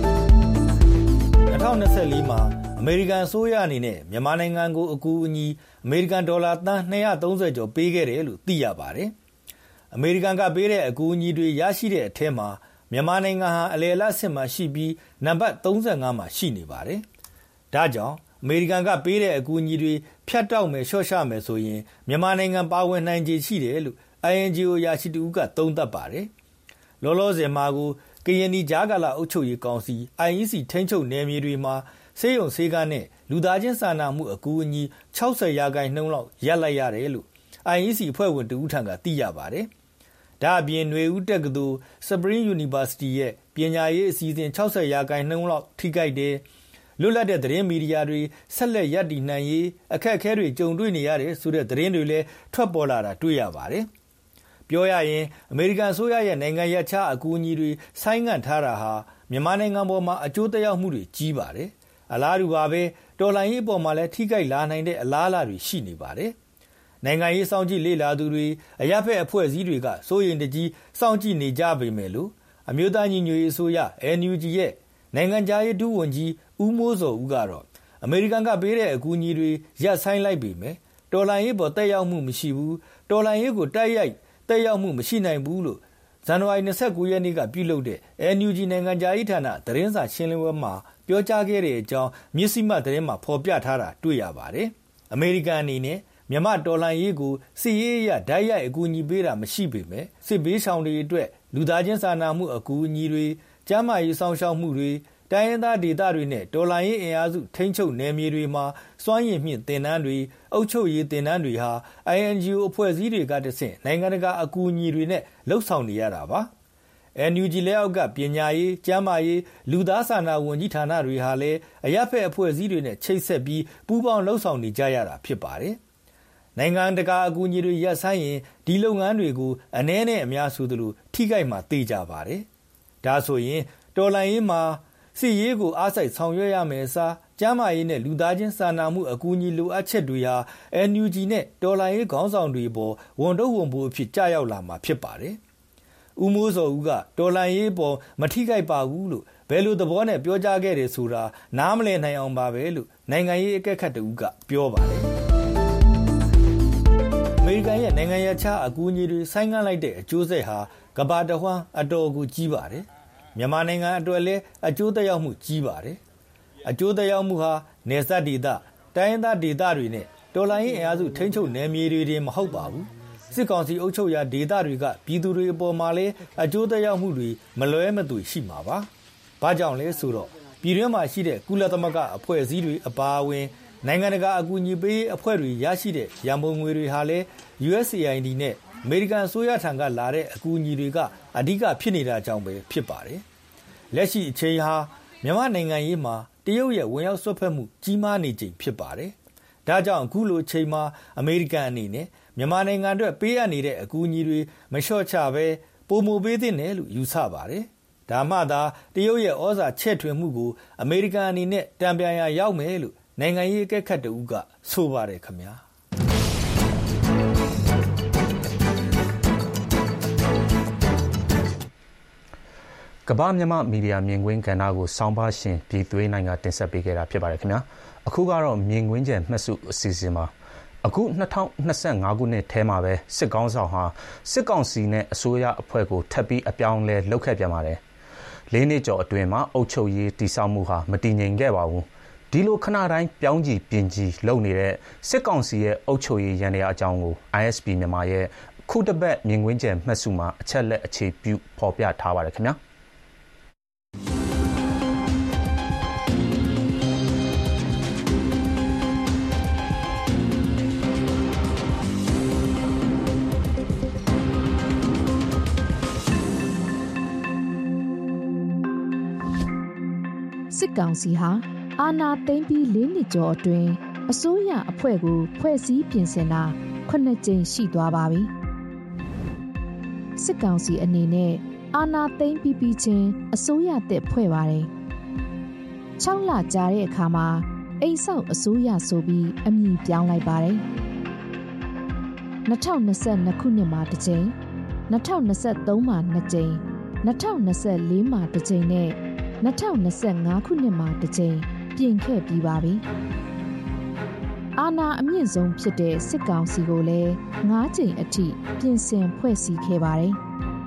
၂၀၂၄မှာအမေရိကန်အစိုးရအနေနဲ့မြန်မာနိုင်ငံကိုအကူအညီအမေရိကန်ဒေါ်လာသန်း၂၃၀ကျော်ပေးခဲ့တယ်လို့သိရပါတယ်။အမေရိကန်ကပေးတဲ့အကူအညီတွေရရှိတဲ့အထက်မှာမြန်မာနိုင်ငံဟာအလယ်အလတ်ဆင့်မှာရှိပြီးနံပါတ်၃၅မှာရှိနေပါတယ်။ဒါကြောင့်အမေရိကန်ကပေးတဲ့အကူအညီတွေဖြတ်တောက်မယ်ရှော့ချမယ်ဆိုရင်မြန်မာနိုင်ငံပါဝင်နိုင်ခြေရှိတယ်လို့ I N G O ရာရှိတူကသုံးသပ်ပါတယ်။လောလောဆယ်မှာကိုကရင်နီကြားကာလအုပ်ချုပ်ရေးကောင်စီ I E C ထိန်းချုပ်နယ်မြေတွေမှာဆေးရုံဆေးကန်းနဲ့လူသားချင်းစာနာမှုအကူအညီ၆၀ရာခိုင်နှုန်းလောက်ရပ်လိုက်ရတယ်လို့ I E C အဖွဲ့ဝင်တူဦးထံကသိရပါတယ်။ဒါအပြင်ຫນွေဦးတက္ကသိုလ် Spring University ရဲ့ပညာရေးအစီအစဉ်၆၀ရာခိုင်နှုန်းလောက်ထိခိုက်တယ်လွတ်လပ်တဲ့သတင်းမီဒီယာတွေဆက်လက်ရပ်တည်နိုင်ရေးအခက်အခဲတွေကြုံတွေ့နေရတယ်ဆိုတဲ့သတင်းတွေလည်းထွက်ပေါ်လာတာတွေ့ရပါတယ်။ပြောရရင်အမေရိကန်အစိုးရရဲ့နိုင်ငံရပ်ခြားအကူအညီတွေဆိုင်းငံ့ထားတာဟာမြန်မာနိုင်ငံပေါ်မှာအကျိုးသက်ရောက်မှုတွေကြီးပါတယ်။အလားတူပါပဲတော်လှန်ရေးအပေါ်မှာလည်းထိခိုက်လာနိုင်တဲ့အလားအလာတွေရှိနေပါတယ်။နိုင်ငံရေးစောင့်ကြည့်လေ့လာသူတွေအရပ်ဖက်အဖွဲ့အစည်းတွေကစိုးရိမ်တကြီးစောင့်ကြည့်နေကြပေမဲ့လို့အမျိုးသားညီညွတ်ရေးအစိုးရ N U G ရဲ့နိုင်ငံခြားရေးဒုဝန်ကြီးဦးမိုးစောဦးကတော့အမေရိကန်ကပေးတဲ့အကူအညီတွေရပ်ဆိုင်းလိုက်ပေမဲ့တော်လှန်ရေးပေါ်တက်ရောက်မှုမရှိဘူးတော်လှန်ရေးကိုတိုက်ရိုက်တက်ရောက်မှုမရှိနိုင်ဘူးလို့ဇန်နဝါရီ၂၉ရက်နေ့ကပြုလုပ်တဲ့ N U G နိုင်ငံခြားရေးဌာနသတင်းစာရှင်းလင်းပွဲမှာပြောကြားခဲ့တဲ့အကြောင်းမြစ်စီမသတင်းမှာဖော်ပြထားတာတွေ့ရပါတယ်။အမေရိကန်အနေနဲ့မြန်မာတော်လှန်ရေးကိုစစ်ရေးအရဓာတ်ရိုက်အကူအညီပေးတာမရှိပေမဲ့စစ်ဘေးရှောင်တွေအတွက်လူသားချင်းစာနာမှုအကူအညီတွေကျန်းမာရေးဆောင်ရှောက်မှုတွေတိုင်းရင်းသားဒေသတွေနဲ့တော်လှန်ရေးအင်အားစုထိန်းချုပ်နယ်မြေတွေမှာစွမ်းရည်မြင့်တင်နန်းတွေအုပ်ချုပ်ရေးတင်နန်းတွေဟာ I N G O အဖွဲ့အစည်းတွေကတဆင့်နိုင်ငံတကာအကူအညီတွေနဲ့လှုပ်ဆောင်နေရတာပါ။ N U G လက်အောက်ကပညာရေးကျန်းမာရေးလူသားစာနာဝန်ကြီးဌာနတွေဟာလည်းအရပ်ဖက်အဖွဲ့အစည်းတွေနဲ့ချိတ်ဆက်ပြီးပူးပေါင်းလှုပ်ဆောင်နေကြရတာဖြစ်ပါတယ်။နိုင်ငံတကာအကူအညီတွေရပ်ဆိုင်းရင်ဒီလုပ်ငန်းတွေကိုအနည်းနဲ့အများဆိုသလိုထိခိုက်မှာသိကြပါတယ်။ဒါဆိုရင်တော်လှန်ရေးမှာစစ်ရေးကိုအားစိုက်ဆောင်ရွက်ရမယ်အစားကျန်းမာရေးနဲ့လူသားချင်းစာနာမှုအကူအညီလိုအပ်ချက်တွေဟာ N U G နဲ့တော်လှန်ရေးခေါင်းဆောင်တွေပေါ်ဝန်တော့ဝန်ပိုးအဖြစ်ကြာရောက်လာမှာဖြစ်ပါတယ်။ဦးမိုးစောဦးကတော်လှန်ရေးပေါ်မထိခိုက်ပါဘူးလို့ဘယ်လိုသဘောနဲ့ပြောကြားခဲ့တယ်ဆိုတာနားမလည်နိုင်အောင်ပါပဲလို့နိုင်ငံရေးအကဲခတ်တူကပြောပါတယ်။အမေရိကန်ရဲ့နိုင်ငံရေးခြားအကူအညီတွေဆိုင်းငံ့လိုက်တဲ့အကျိုးဆက်ဟာကမ္ဘာတစ်ဝှမ်းအတော်ကိုကြီးပါတယ်။မြန်မာနိုင်ငံအတွက်လည်းအကျိုးသက်ရောက်မှုကြီးပါတယ်။အကျိုးသက်ရောက်မှုဟာနယ်စပ်ဒေသတိုင်းရင်းသားဒေသတွေနဲ့တော်လှန်ရေးအင်အားစုထိန်းချုပ်နယ်မြေတွေတင်မဟုတ်ပါဘူး။စစ်ကောင်စီအုပ်ချုပ်ရာဒေသတွေကပြည်သူတွေအပေါ်မှာလည်းအကျိုးသက်ရောက်မှုတွေမလွဲမသွေရှိမှာပါ။ဘာကြောင့်လဲဆိုတော့ပြည်တွင်းမှာရှိတဲ့ကုလသမဂ္ဂအဖွဲ့အစည်းတွေအပါအဝင်နိုင်ငံတကာအကူအညီပေးအဖွဲ့တွေရရှိတဲ့ရန်ပုံငွေတွေဟာလည်း U S A I D နဲ့အမေရိကန်အစိုးရထံကလာတဲ့အကူအညီတွေကအဓိကဖြစ်နေတာကြောင့်ပဲဖြစ်ပါတယ်။လက်ရှိအချိန်ဟာမြန်မာနိုင်ငံရေးမှာတရုတ်ရဲ့ဝင်ရောက်ဆွတ်ဖက်မှုကြီးမားနေချိန်ဖြစ်ပါတယ်။ဒါကြောင့်အခုလိုချိန်မှာအမေရိကန်အနေနဲ့မြန်မာနိုင်ငံအတွက်ပေးအပ်နေတဲ့အကူအညီတွေမလျှော့ချပဲပိုမိုပေးသင့်တယ်လို့ယူဆပါတယ်။ဒါမှသာတရုတ်ရဲ့ဩဇာချဲ့ထွင်မှုကိုအမေရိကန်အနေနဲ့တံပြန်ရာရောက်မယ်လို့နိုင်ငံရေးအကဲခတ်တူကဆိုပါတယ်ခင်ဗျာ။ကမ္ဘာမြန်မာမီဒီယာမြင်ကွင်းကဏ္ဍကိုစောင်းပါရှင်ပြည်သွေးနိုင်ကတင်ဆက်ပေးခဲ့တာဖြစ်ပါတယ်ခင်ဗျာအခုကတော့မြင်ကွင်းကျယ်မှတ်စုအစီအစဉ်မှာအခု၂၀၂၅ခုနှစ်ထဲမှာပဲစစ်ကောင်းဆောင်ဟာစစ်ကောင်စီနဲ့အစိုးရအဖွဲ့ကိုထပ်ပြီးအပြောင်းလဲလှုပ်ခဲ့ပြန်ပါတယ်လေးနှစ်ကျော်အတွင်းမှာအုပ်ချုပ်ရေးတည်ဆောက်မှုဟာမတည်ငြိမ်ခဲ့ပါဘူးဒီလိုခဏတိုင်းပြောင်းကြည့်ပြင်ကြည့်လုပ်နေတဲ့စစ်ကောင်စီရဲ့အုပ်ချုပ်ရေးရန်ရာအကြောင်းကို I S P မြန်မာရဲ့ခုတစ်ပတ်မြင်ကွင်းကျယ်မှတ်စုမှာအချက်လက်အခြေပြုဖော်ပြထားပါတယ်ခင်ဗျာစစ်ကောင်စီဟာအာဏာသိမ်းပြီးလေးနှစ်ကျော်အတွင်းအစိုးရအဖွဲ့ကိုဖွဲ့စည်းပြင်ဆင်တာခုနှစ်ကြိမ်ရှိသွားပါပြီစစ်ကောင်စီအနေနဲ့အာဏာသိမ်းပြီးပြီးချင်းအစိုးရတက်ဖွဲ့ပါတယ်၆လကြာတဲ့အခါမှာအိမ်ဆောက်အစိုးရဆိုပြီးအမည်ပြောင်းလိုက်ပါတယ်၂၀၂၂ခုနှစ်မှာတစ်ကြိမ်၂၀၂၃မှာနှစ်ကြိမ်၂၀၂၄မှာတစ်ကြိမ်နဲ့၂၀၂၅ခုနှစ်မှာတစ်ကြိမ်ပြင်ခဲ့ပြီးပါပြီအာဏာအမြင့်ဆုံးဖြစ်တဲ့စစ်ကောင်စီကိုလည်း၅ကြိမ်အထိပြင်ဆင်ဖွဲ့စည်းခဲ့ပါတယ်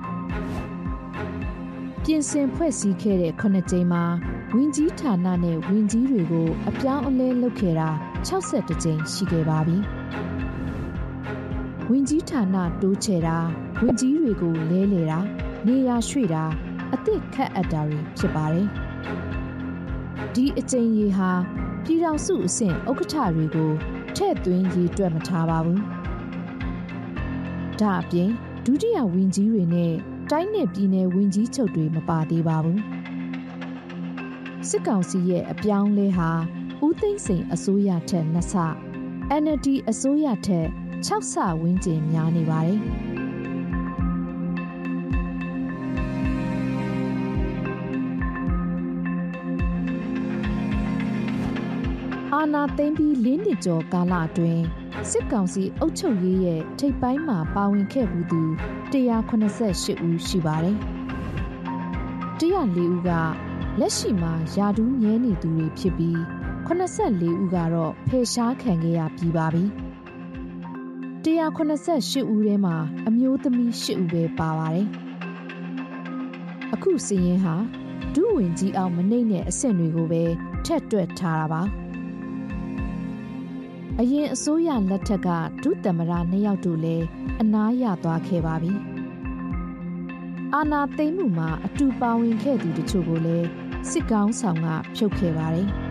ပြင်ဆင်ဖွဲ့စည်းခဲ့တဲ့ခုနှစ်ကြိမ်မှာဝင်ကြီးဌာနနဲ့ဝင်ကြီးတွေကိုအပြောင်းအလဲလုပ်ခဲ့တာ၆၁ကြိမ်ရှိခဲ့ပါပြီဝင်ကြီးဌာနတိုးချဲ့တာဝင်ကြီးတွေကိုလဲလှယ်တာနေရာရွှေ့တာအသစ်ခတ်အပ်တာတွေဖြစ်ပါတယ်ဒီအကြိမ်ကြီးဟာပြည်ထောင်စုအဆင့်ဥက္ကဋ္ဌတွေကိုထည့်သွင်းရေးတွက်မထားပါဘူးဒါအပြင်ဒုတိယဝန်ကြီးတွေနဲ့တိုင်းနယ်ပြည်နယ်ဝန်ကြီးချုပ်တွေမပါသေးပါဘူးစစ်ကောင်စီရဲ့အပြောင်းလဲဟာဦးသိန်းစိန်အစိုးရထက်နှစ်ဆ အန် အယ်လ် ဒီ အစိုးရထက်၆ဆဝန်းကျင်များနေပါတယ်အာဏာသိမ်းပြီးလေးနှစ်ကျော်ကာလအတွင်းစစ်ကောင်စီအုပ်ချုပ်ရေးရဲ့ထိပ်ပိုင်းမှာပါဝင်ခဲ့မှုသူ၁၇၈ဦးရှိပါတယ်။၁၀၄ဦးကလက်ရှိမှာယာဒူးမြဲနေသူတွေဖြစ်ပြီး၈၄ဦးကတော့ဖယ်ရှားခံခဲ့ရပြီးပါပြီ။၁၇၈ဦးထဲမှာအမျိုးသမီး၈ဦးပဲပါပါတယ်။အခုစီးရင်ဟာဒုဝင်ကြီးအောင်မနှိမ့်တဲ့အဆင့်တွေကိုပဲထက်တွက်ထားတာပါ။အရင်အစိုးရလက်ထက်ကဒုသမ္မတနှစ်ယောက်တို့လည်းအနားရသွားခဲ့ပါပြီ။အာဏာသိမ်းမှုမှာအတူပါဝင်ခဲ့သူတို့ကိုလည်းစစ်ကောင်းဆောင်ကဖြုတ်ခဲ့ပါတယ်။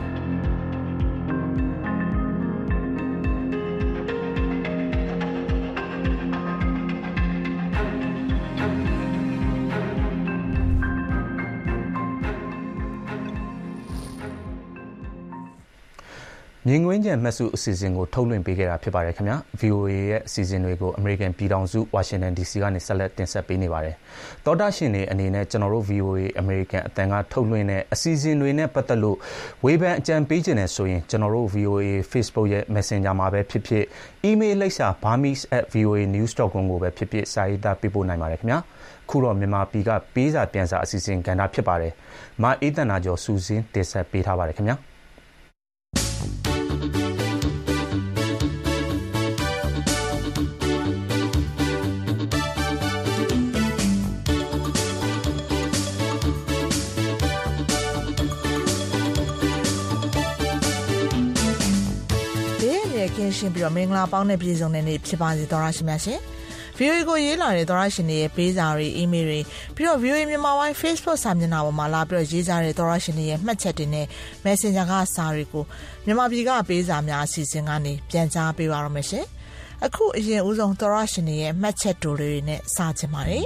မြင်ကွင်းကျယ်မှတ်စုအစီအစဉ်ကိုထုတ်လွှင့်ပေးခဲ့တာဖြစ်ပါတယ်ခင်ဗျာ ဗီအိုအေ ရဲ့အစီအစဉ်တွေကို American ပြည်ထောင်စု Washington ဒီ စီ ကနေဆက်လက်တင်ဆက်ပေးနေပါတယ်သောတာရှင်တွေအနေနဲ့ကျွန်တော်တို့ ဗီအိုအေ American အသံကထုတ်လွှင့်တဲ့အစီအစဉ်တွေနဲ့ပတ်သက်လို့ဝေဖန်အကြံပေးခြင်းနဲ့ဆိုရင်ကျွန်တော်တို့ ဗီအိုအေ Facebook ရဲ့ Messenger မှာပဲဖြစ်ဖြစ် email လိပ်စာ burmese at v o a news dot com ကိုပဲဖြစ်ဖြစ်စာရေးသားပေးပို့နိုင်ပါတယ်ခင်ဗျာခုတော့မြန်မာပြည်ကပေးစာပြန်စာအစီအစဉ်ကဏ္ဍဖြစ်ပါတယ်မအေးသန္တာကျော်စူးစင်းတင်ဆက်ပေးထားပါတယ်ခင်ဗျာကင်းရှင်းပြီးတော့မင်္ဂလာပေါင်းနဲ့ပြည်စုံတဲ့နေ့ဖြစ်ပါစေသောရရှိမြတ်ရှင် ဗီအိုအေ ကိုရေးလာတဲ့သောရရှင်တွေရဲ့ပေးစာတွေ email တွေပြီးတော့ ဗီအိုအေ မြန်မာပိုင်း Facebook စာမျက်နှာပေါ်မှာလာပြီးတော့ရေးကြတဲ့သောရရှင်တွေရဲ့မှတ်ချက်တွေနဲ့ Messenger ကစာတွေကိုမြန်မာပြည်ကပေးစာများအစီအစဉ်ကနေပြန်ကြားပေးပါရမယ်ရှင်အခုအရင်ဦးဆုံးသောရရှင်တွေရဲ့မှတ်ချက်တွေနဲ့စာချင်ပါတယ်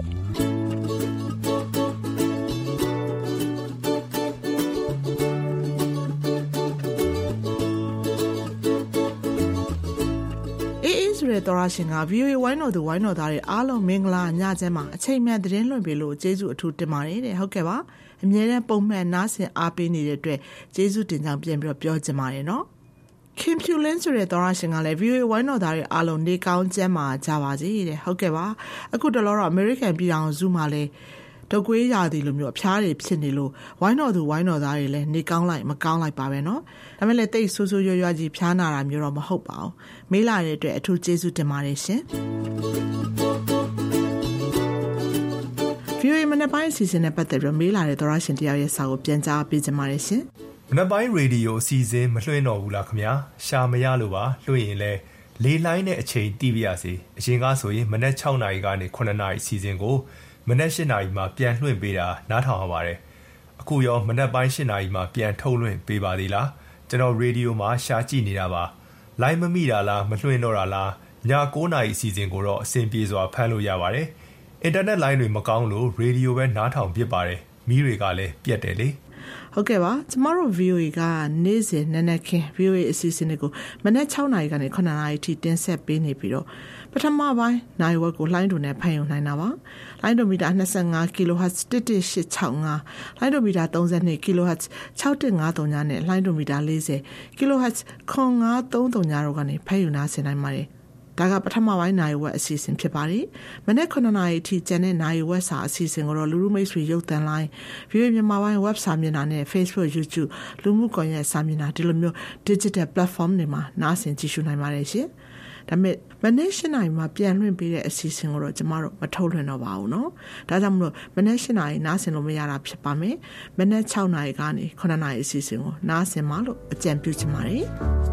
ဆိုတဲ့သောရရှင်က ဗီအိုအေ ဝိုင်းတော်သူဝိုင်းတော်သားတွေအားလုံးမင်္ဂလာညချမ်းမှာအချိန်မှန်သတင်းလွှင့်ပေးလို့ကျေးဇူးအထူးတင်ပါတယ်တဲ့ဟုတ်ကဲ့ပါအမြဲတမ်းပုံမှန်နားဆင်အားပေးနေတဲ့အတွက်ကျေးဇူးတင်ကြောင်းပြန်ပြီးတော့ပြောချင်ပါတယ်နော်ခင်ဖြူလင်းဆိုတဲ့သောရရှင်ကလည်း ဗီအိုအေ ဝိုင်းတော်သားတွေအားလုံးနေကောင်းချမ်းမှာကြပါစေတဲ့ဟုတ်ကဲ့ပါအခုတလောတော့ American ပြည်ထောင်စုမှာလည်းတုတ်ကွေးရာသီလိုမျိုးအဖျားတွေဖြစ်နေလို့ဝိုင်းတော်သူဝိုင်းတော်သားတွေလည်းနေကောင်းလိုက်မကောင်းလိုက်ပါပဲเนาะဒါပေမဲ့လည်းတိတ်ဆိုးဆိုးရွရွကြီးဖျားနာတာမျိုးတော့မဟုတ်ပါဘူးမေးလာတဲ့အတွက်အထူးကျေးဇူးတင်ပါတယ်ရှင်ဗီအိုအေမနက်ပိုင်းအစီအစဉ်နဲ့ပတ်သက်ပြီးမေးလာတဲ့သောရရှင်တယောက်ရဲ့စာကိုပြန်ကြားပေးကြပါရရှင်မနက်ပိုင်းရေဒီယိုအစီအစဉ်မလွှင့်တော့ဘူးလားခင်ဗျာရှာမရလို့ပါလွှင့်ရင်လည်းလေလိုင်းနဲ့အချိန်တီးပြရစီအရင်ကဆိုရင်မနက်၆နာရီကနေခုနှစ်နာရီစီစဉ်ကိုမနက်၈နာရီမှာပြန်လွှင့်ပေးတာနားထောင်ရပါတယ်အခုရောမနက်ပိုင်း၈နာရီမှာပြန်ထုတ်လွှင့်ပေးပါသေးလားကျွန်တော်ရေဒီယိုမှာရှားကြည့်နေတာပါလိုင်းမမိတာလားမလွှင့်တော့တာလားည၉နာရီအစီအစဉ်ကိုတော့အဆင်ပြေစွာဖမ်းလို့ရပါတယ်အင်တာနက်လိုင်းတွေမကောင်းလို့ရေဒီယိုပဲနားထောင်ဖြစ်ပါတယ်မီးတွေကလည်းပြတ်တယ်လေဟုတ်ကဲ့ပါကျမတို့ V O A ကနေ့စဉ်နက်နက်ခင်း V O A အစီအစဉ်တွေကိုမနက်၆နာရီကနေခုနှစ်နာရီထိတင်ဆက်ပေးနေပြီးတော့ပထမပိုင်းနိုင်ဝက်ကိုလိုင်းတူနဲ့ဖန်ယူနိုင်တာပါလိုင်းတူမီတာ၂၅ kHz တစ်တစ်ရှစ်၆၅လိုင်းတူမီတာ၃၂ kHz ၆တစ်၅၃ညနဲ့လိုင်းတူမီတာ၄၀ kHz ခွန်၅၃၃ညတို့ကနေဖန်ယူနာဆင်နိုင်ပါတယ်ဒါကပထမပိုင်းနိုင်ဝက်အစီအစဉ်ဖြစ်ပါတယ်မနေ့ခုနှစ်နာရီထိကျန်တဲ့နိုင်ဝက်စာအစီအစဉ်ကိုတော့လူလူမိတ်ဆွေရုပ်သံလိုင်း V O A မြန်မာပိုင်း web စာမျက်နှာနဲ့ Facebook YouTube လူမှုကွန်ရက်စာမျက်နှာဒီလိုမျိုး digital platform တွေမှာနားဆင်ကြည့်ရှုနိုင်ပါတယ်ရှင်ဒါပေမဲ့မနေ့၈နာရီမှာပြန်လွှင့်ပေးတဲ့အစီအစဉ်ကိုတော့ကျမတို့မထုတ်လွှင့်တော့ပါဘူးเนาะဒါကြောင့်မလို့မနေ့၈နာရီနားဆင်လို့မရတာဖြစ်ပါမယ်မနေ့၆နာရီကနေခုနှစ်နာရီအစီအစဉ်ကိုနားဆင်ပါလို့အကြံပြုချင်ပါတယ်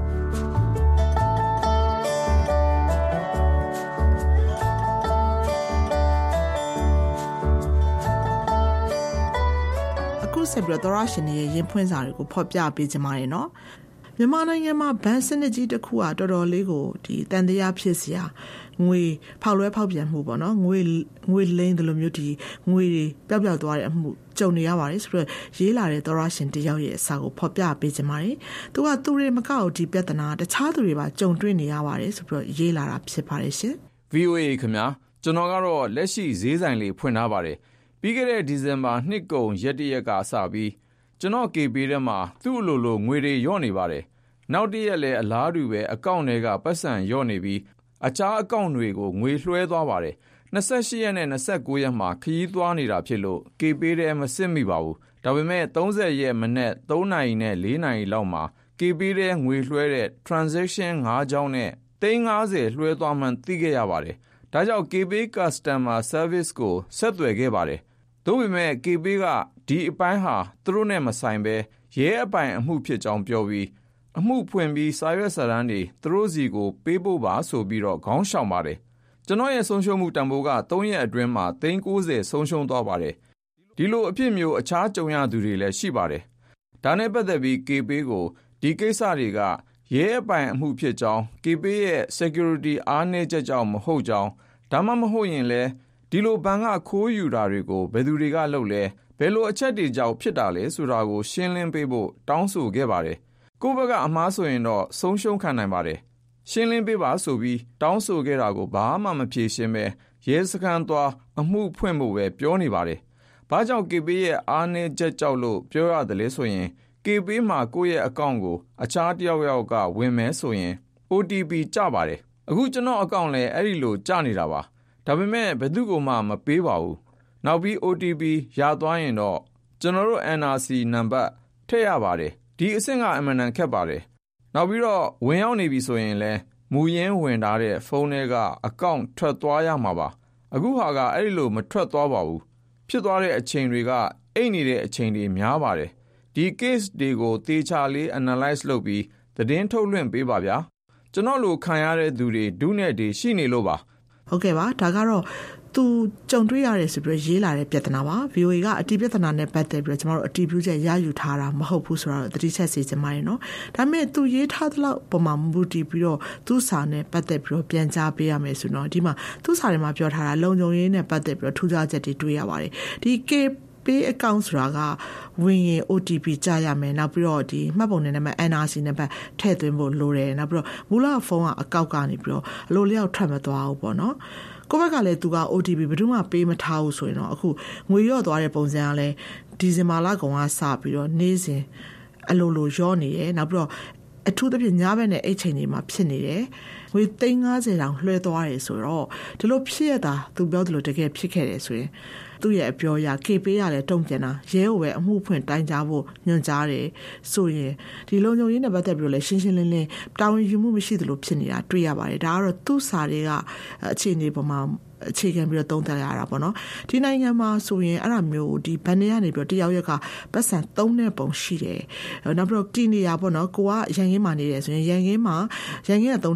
ဆက်ပြီးတော့ရရှင်ရဲ့ရင်ဖွင့်စာတွေကိုဖော်ပြပေးကြပါတယ်เนาะမြန်မာနိုင်ငံမှာဘဏ်စနစ်ကြီးတစ်ခုอ่ะတော်တော်လေးကိုဒီတန်တရားဖြစ်စရာငွေဖောက်လွှဲဖောက်ပြန်မှုပေါ့เนาะငွေငွေလိမ်တယ်လို့မျိုးဒီငွေတွေပျောက်ပျောက်သွားတဲ့အမှုကြုံနေရပါတယ်ဆိုတော့ရေးလာတဲ့သောရရှင်တယောက်ရဲ့အစာကိုဖော်ပြပေးကြပါတယ်သူကသူတွေမကောက်ဒီပြဿနာတခြားသူတွေပါကြုံတွေ့နေရပါတယ်ဆိုပြီးတော့ရေးလာတာဖြစ်ပါတယ်ရှင် V O A ခင်ဗျာကျွန်တော်ကတော့လက်ရှိဈေးဆိုင်လေးဖွင့်ထားပါတယ်ပြီးခဲ့တဲ့ဒီဇင်ဘာနှစ်ကုန်ရက်တရက်ကစပြီးကျွန်တော် K P ထဲမှာသူ့အလိုလိုငွေတွေရော့နေပါတယ်နောက်တရက်လည်းအလားတူပဲအကောင့်တွေကပတ်စံရော့နေပြီးအခြားအကောင့်တွေကိုငွေလွှဲသွားပါတယ်၂၈ရက်နဲ့၂၉ရက်မှာခရီးသွားနေတာဖြစ်လို့ K P ထဲမစစ်မိပါဘူးဒါပေမဲ့၃၀ရက်မနေ့၃နာရီနဲ့၄နာရီလောက်မှာ K P ထဲငွေလွှဲတဲ့ transaction ၅ကြောင်းနဲ့သိန်း၅၀လွှဲသွားမှန်းသိခဲ့ရပါတယ်ဒါကြောင့် K P Customer Service ကိုဆက်သွယ်ခဲ့ပါတယ်သို့ပေမဲ့ K P ကဒီအပိုင်းဟာသူတို့နဲ့မဆိုင်ပဲရဲအပိုင်အမှုဖြစ်ကြောင်းပြောပြီးအမှုဖွင့်ပြီးစာရွက်စာတမ်းတွေသူတို့စီကိုပေးဖို့ပါဆိုပြီးတော့ခေါင်းရှောင်ပါတယ်ကျွန်တော်ရဲ့ဆုံးရှုံးမှုတန်ဖိုးက၃ရက်အတွင်းမှာသိန်း၉၀ဆုံးရှုံးသွားပါတယ်ဒီလိုအဖြစ်မျိုးအခြားကြုံရသူတွေလည်းရှိပါတယ်ဒါနဲ့ပတ်သက်ပြီး K P ကိုဒီကိစ္စတွေကရဲအပိုင်အမှုဖြစ်ကြောင်း K P ရဲ့ security အားနည်းချက်ကြောင့်မဟုတ်ကြောင်းဒါမှမဟုတ်ရင်လည်းဒီလိုဘဏ်ကခိုးယူတာတွေကိုဘယ်သူတွေကလုပ်လဲဘယ်လိုအချက်တွေကြောင့်ဖြစ်တာလဲဆိုတာကိုရှင်းလင်းပေးဖို့တောင်းဆိုခဲ့ပါတယ်ကိုယ့်ဘက်ကအမှားဆိုရင်တော့ဆုံးရှုံးခံနိုင်ပါတယ်ရှင်းလင်းပေးပါဆိုပြီးတောင်းဆိုခဲ့တာကိုဘာမှမဖြေရှင်းပဲရဲစခန်းသွားအမှုဖွင့်ဖို့ပဲပြောနေပါတယ်ဘာကြောင့် K P ရဲ့အားနည်းချက်ကြောင့်လို့ပြောရတယ်လဲဆိုရင် K P မှာကိုယ့်ရဲ့အကောင့်ကိုအခြားတစ်ယောက်ယောက်ကဝင်မဲဆိုရင် O T P ကျပါတယ်အခုကျွန်တော်အကောင့်လည်းအဲ့ဒီလိုကျနေတာပါဒါပေမဲ့ဘယ်သူ့ကိုမှမပေးပါဘူးနောက်ပြီး O T P ရသွားရင်တော့ကျွန်တော်တို့ N R C နံပါတ်ထည့်ရပါတယ်ဒီအဆင့်ကအမှန်တန်ခက်ပါတယ်နောက်ပြီးတော့ဝင်ရောက်နေပြီဆိုရင်လည်းမူရင်းဝင်ထားတဲ့ဖုန်းထဲကအကောင့်ထွက်သွားရမှာပါအခုဟာကအဲ့ဒီလိုမထွက်သွားပါဘူးဖြစ်သွားတဲ့အချိန်တွေကအိတ်နေတဲ့အချိန်တွေများပါတယ်ဒီ case တွေကိုသေချာလေး analyze လုပ်ပြီးသတင်းထုတ်လွှင့်ပေးပါဗျာကျွန်တော်လိုခံရတဲ့သူတွေဒုနဲ့တွေရှိနေလို့ပါဟုတ်ကဲ့ပါဒါကတော့သူကြုံတွေ့ရတယ်ဆိုပြီးရေးလာတဲ့ပြဿနာပါ V O A ကအတီးပြဿနာနဲ့ပတ်သက်ပြီးတော့ကျမတို့အတီးပြုချက်ရယူထားတာမဟုတ်ဘူးဆိုတော့သတိချက်စီချင်ပါတယ်နော်ဒါပေမဲ့သူရေးထားသလောက်ပုံမှန်မူတည်ပြီးတော့သူ့စာနဲ့ပတ်သက်ပြီးတော့ပြန်ကြားပေးရမယ်ဆိုတော့ဒီမှာသူ့စာထဲမှာပြောထားတာလုံခြုံရေးနဲ့ပတ်သက်ပြီးတော့ထူးခြားချက်တွေတွေ့ရပါတယ်ဒီ K P account ဆိုတာကဝင်ရင် O T P ကြားရမယ်နောက်ပြီးတော့ဒီမှတ်ပုံနဲ့နံပါတ် N R C နံပါတ်ထည့်သွင်းဖို့လိုတယ်နောက်ပြီးတော့မူလဖုန်းကအကောက်ကနေပြီးတော့အလိုလျောက်ထွက်မသွားဘူးပေါ့နော်ကိုဘက်ကလည်းသူက O T P ဘယ်သူမှပေးမထားဘူးဆိုရင်တော့အခုငွေရော့သွားတဲ့ပုံစံကလည်းဒီဇင်ဘာလကုန်ကစပြီးတော့နေ့စဉ်အလိုလိုရော့နေတယ်နောက်ပြီးတော့အထူးသဖြင့်ညဘက်နဲ့အိတ်ချိန်တွေမှာဖြစ်နေတယ်ငွေသိန်း၅၀တောင်လွှဲသွားတယ်ဆိုတော့ဒီလိုဖြစ်ရတာသူပြောသလိုတကယ်ဖြစ်ခဲ့တယ်ဆိုရင်သူ့ရဲ့အပြောအရ K P ရလည်းတုံ့ပြန်တာရဲကိုပဲအမှုဖွင့်တိုင်းကြားဖို့ညွှန်ကြားတယ်ဆိုရင်ဒီလုံခြုံရေးနဲ့ပတ်သက်ပြီးတော့လည်းရှင်းရှင်းလင်းလင်းတာဝန်ယူမှုမရှိသလိုဖြစ်နေတာတွေ့ရပါတယ်ဒါကတော့သူ့စာတွေကအခြေအနေပေါ်မှာအခြေခံပြီးတော့သုံးသပ်ရတာပေါ့နော်ဒီနိုင်ငံမှာဆိုရင်အဲ့ဒါမျိုးဒီဘန်နေကနေပြီးတော့တယောက်ရက်ကပတ်စံသုံးတဲ့ပုံရှိတယ်နောက်ပြီးတော့ကီနီယာပေါ့နော်ကိုကရန်ကင်းမှာနေတယ်ဆိုရင်ရန်ကင်းမှာရန်ကင်းကသုံးထားတာမဟုတ်ဘူး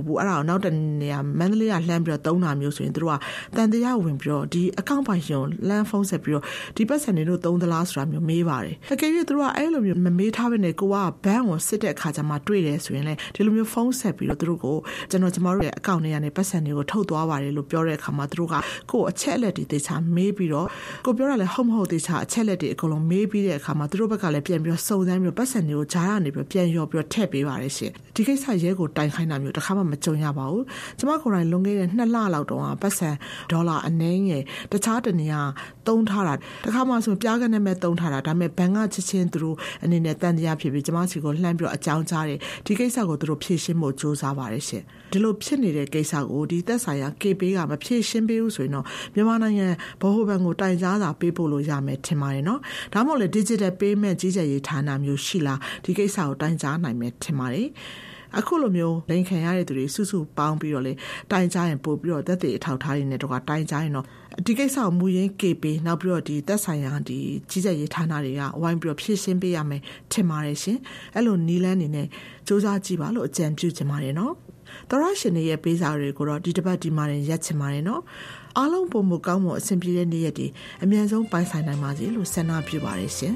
ဘူးအဲ့ဒါကိုနောက်တနေရာမန္တလေးကလှမ်းပြီးတော့သုံးတာမျိုးဆိုရင်တို့ကတန်တရားဝင်ပြီးတော့ဒီအကောင့်ပိုင်ရှင်လမ်းဖုန်းဆက်ပြီးတော့ဒီပတ်စံတွေတို့သုံးသလားဆိုတာမျိုးမေးပါတယ်အကယ်၍တို့ကအဲ့လိုမျိုးမမေးထားဘဲနဲ့ကိုကဘန်းကိုစစ်တဲ့အခါကျမှတွေ့တယ်ဆိုရင်လည်းဒီလိုမျိုးဖုန်းဆက်ပြီးတော့တို့ကိုကျွန်တော်ကျမတို့ရဲ့အကောင့်တွေကနေပတ်စံတွေကိုထုတ်သွားပါတယ်လို့ပြောတဲ့အခါမှာတို့ကကိုအချက်အလက်တွေတေချာမေးပြီးတော့ကိုပြောရလဲဟုတ်မဟုတ်တေချာအချက်လက်တွေအကုန်လုံးမေးပြီးတဲ့အခါမှာသူတို့ဘက်ကလည်းပြန်ပြီးတော့စုံစမ်းပြီးတော့ပတ်စံတွေကိုဂျားရနေပြီးပြန်ရောပြီးတော့ထည့်ပေးပါတယ်ရှင်ဒီကိစ္စရဲကိုတိုင်ခိုင်းတာမျိုးတစ်ခါမှမကြုံရပါဘူးကျမကိုယ်တိုင်လွန်ခဲ့တဲ့နှစ်လလောက်တုန်းကပတ်စံဒေါ်လာအနည်းငယ်တခြားတနေရာသုံးထားတာတစ်ခါမှဆိုပြားကနေမဲ့သုံးထားတာဒါပေမဲ့ဘဏ်ကချက်ချင်းသူတို့အနေနဲ့တန်တရားဖြစ်ပြီးကျမစီကိုလှမ်းပြီးတော့အကြောင်းကြားတယ်ဒီကိစ္စကိုသူတို့ဖြေရှင်းဖို့ကြိုးစားပါတယ်ရှင်ဒီလိုဖြစ်နေတဲ့ကိစ္စကိုဒီသက်ဆိုင်ရာ ကေ ပီ ကမဖြေရှင်းပေးဘူးဆိုရင်တော့မြန်မာနိုင်ငံဗဟိုဘဏ်ကိုတိုင်ကြားတာပေးဖို့လို့ရမယ်ထင်ပါတယ်နော်ဒါမှမဟုတ်လေ digital payment ကြီးကြပ်ရေးဌာနမျိုးရှိလားဒီကိစ္စကိုတိုင်ကြားနိုင်မယ်ထင်ပါတယ်အခုလိုမျိုးလိန်ခံရတဲ့သူတွေစုစုပေါင်းပြီးတော့လေတိုင်ကြားရင်ပို့ပြီးတော့သက်သေအထောက်ထားရင်းနဲ့တော့တိုင်ကြားရင်တော့ဒီကိစ္စကိုမူရင်း ကေ ပီ နောက်ပြီးတော့ဒီသက်ဆိုင်ရာဒီကြီးကြပ်ရေးဌာနတွေကဝိုင်းပြီးတော့ဖြည့်ရှင်းပေးရမယ်ထင်ပါတယ်ရှင်အဲ့လိုနီးလန်းနေနဲ့စ조사ကြည့်ပါလို့အကြံပြုချင်ပါတယ်နော်သောရရှင်တွေရဲ့ပေးစာတွေကိုတော့ဒီတစ်ပတ်ဒီမှာရက်ချင်ပါတယ်နော်အားလုံးပုံမကောင်းမှုအဆင်ပြေတဲ့နေ့ရက်တွေအမြန်ဆုံးပိုင်ဆိုင်နိုင်ပါစေလို့ဆန္ဒပြုပါတယ်ရှင်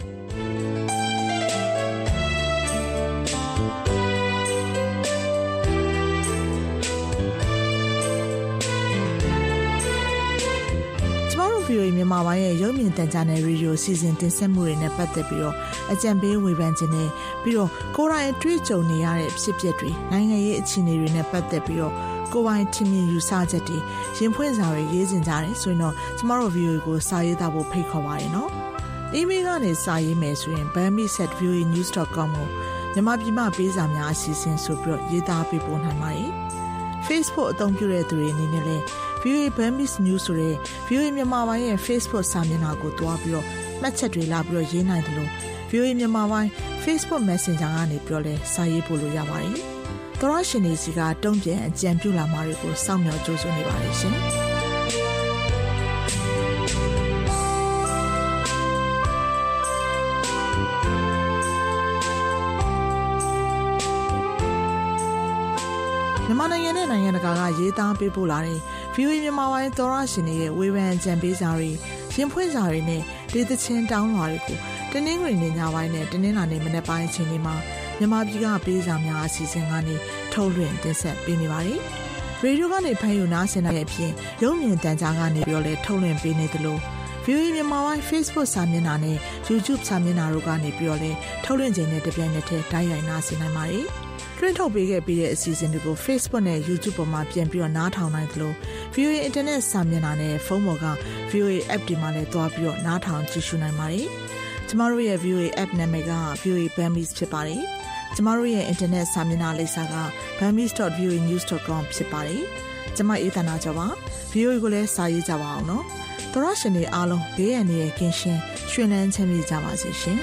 ဗီအိုအေမြန်မာပိုင်းရဲ့ရုပ်မြင်သံကြားနယ်ရေဒီယိုစီစဉ်တင်ဆက်မှုတွေနဲ့ပတ်သက်ပြီးတော့အကြံပေးဝေဖန်ခြင်းနဲ့ပြီးတော့ကိုယ်တိုင်အတွေ့အကြုံနေရတဲ့ဖြစ်ပျက်တွေနိုင်ငံရေးအခြေအနေတွေနဲ့ပတ်သက်ပြီးတော့ကိုယ်ပိုင်ထင်မြင်ယူဆချက်တွေရင်ဖွင့်စာတွေရေးတင်ကြတယ်ဆိုရင်တော့ကျမတို့ ဗီအိုအေ ကိုစာရေးသားဖို့ဖိတ်ခေါ်ပါတယ်နော်။ email ကနေစာရေးမယ်ဆိုရင် burmese at v o a news dot com ကိုမြန်မာပြည်မှာပေးစာများအစီအစဉ်ဆိုပြီးတော့ရေးသားပေးပို့နိုင်ပါတယ်။ Facebook အသုံးပြုတဲ့သူတွေအနေနဲ့လည်းဗီအိုအေ Burmese News ဆိုတဲ့ ဗီအိုအေ မြန်မာပိုင်းရဲ့ Facebook စာမျက်နှာကိုတွားပြီးတော့မှတ်ချက်တွေလာပြီးတော့ရေးနိုင်တယ်လို့ ဗီအိုအေ မြန်မာပိုင်း Facebook Messenger ကနေပြီးတော့လည်းစာရေးပို့လို့ရပါတယ်။သောရရှင်တွေစီကတုံ့ပြန်အကြံပြုလာမှာတွေကိုစောင့်မျှော်ကြိုးစွနေပါတယ်ရှင်။မြန်မာနိုင်ငံနဲ့နိုင်ငံတကာကရေးသားပေးပို့လာတဲ့ ဗီအိုအေ မြန်မာပိုင်းသောရရှင်တွေရဲ့ဝေဖန်ကြံပေးစာတွေရင်ဖွင့်စာတွေနဲ့ဒေသချင်းတောင်းလွှာတွေကိုတင်းနှင်းတွေနဲ့ညပိုင်းနဲ့တင်းနှင်းလာနဲ့မနေ့ပိုင်းအချိန်လေးမှာမြန်မာပြည်ကပေးစာများအစီအစဉ်ကနေထုတ်လွှင့်တင်ဆက်ပေးနေပါတယ်။ရေဒီယိုကနေဖန်ယူနားဆင်တဲ့အပြင်ရုပ်မြင်သံကြားကနေပြီးတော့လည်းထုတ်လွှင့်ပေးနေသလို ဗီအိုအေ မြန်မာပိုင်း Facebook စာမျက်နှာနဲ့ YouTube စာမျက်နှာတို့ကနေပြီးတော့လည်းထုတ်လွှင့်ခြင်းနဲ့တပြိုင်နက်တည်းတိုက်ရိုက်နားဆင်နိုင်ပါတယ်။တွင်းထုတ်ပေးခဲ့ပြီးတဲ့အစီအစဉ်တွေကို Facebook နဲ့ YouTube ပေါ်မှာပြန်ပြီးတော့နားထောင်နိုင်သလို ဗီအိုအေ Internet စာမျက်နှာနဲ့ဖုန်းပေါ်က ဗီအိုအေ App တွေမှာလည်းတွားပြီးတော့နားထောင်ကြည့်ရှုနိုင်ပါတယ်။ကျမတို့ရဲ့ ဗီအိုအေ App နာမည်က ဗီအိုအေ Burmese ဖြစ်ပါတယ်။ကျမတို့ရဲ့ Internet စာမျက်နှာလိပ်စာက burmese dot v o a news dot com ဖြစ်ပါတယ်။ကျမအေးသနာကျော်ပါ။ ဗီအိုအေ ကိုလည်းစာရေးကြပါအောင်နော်။သောရရှင်တွေအားလုံးဘေးရန်ရဲ့ကင်းရှင်းရွှင်လန်းချမ်းမြေ့ကြပါစေရှင်။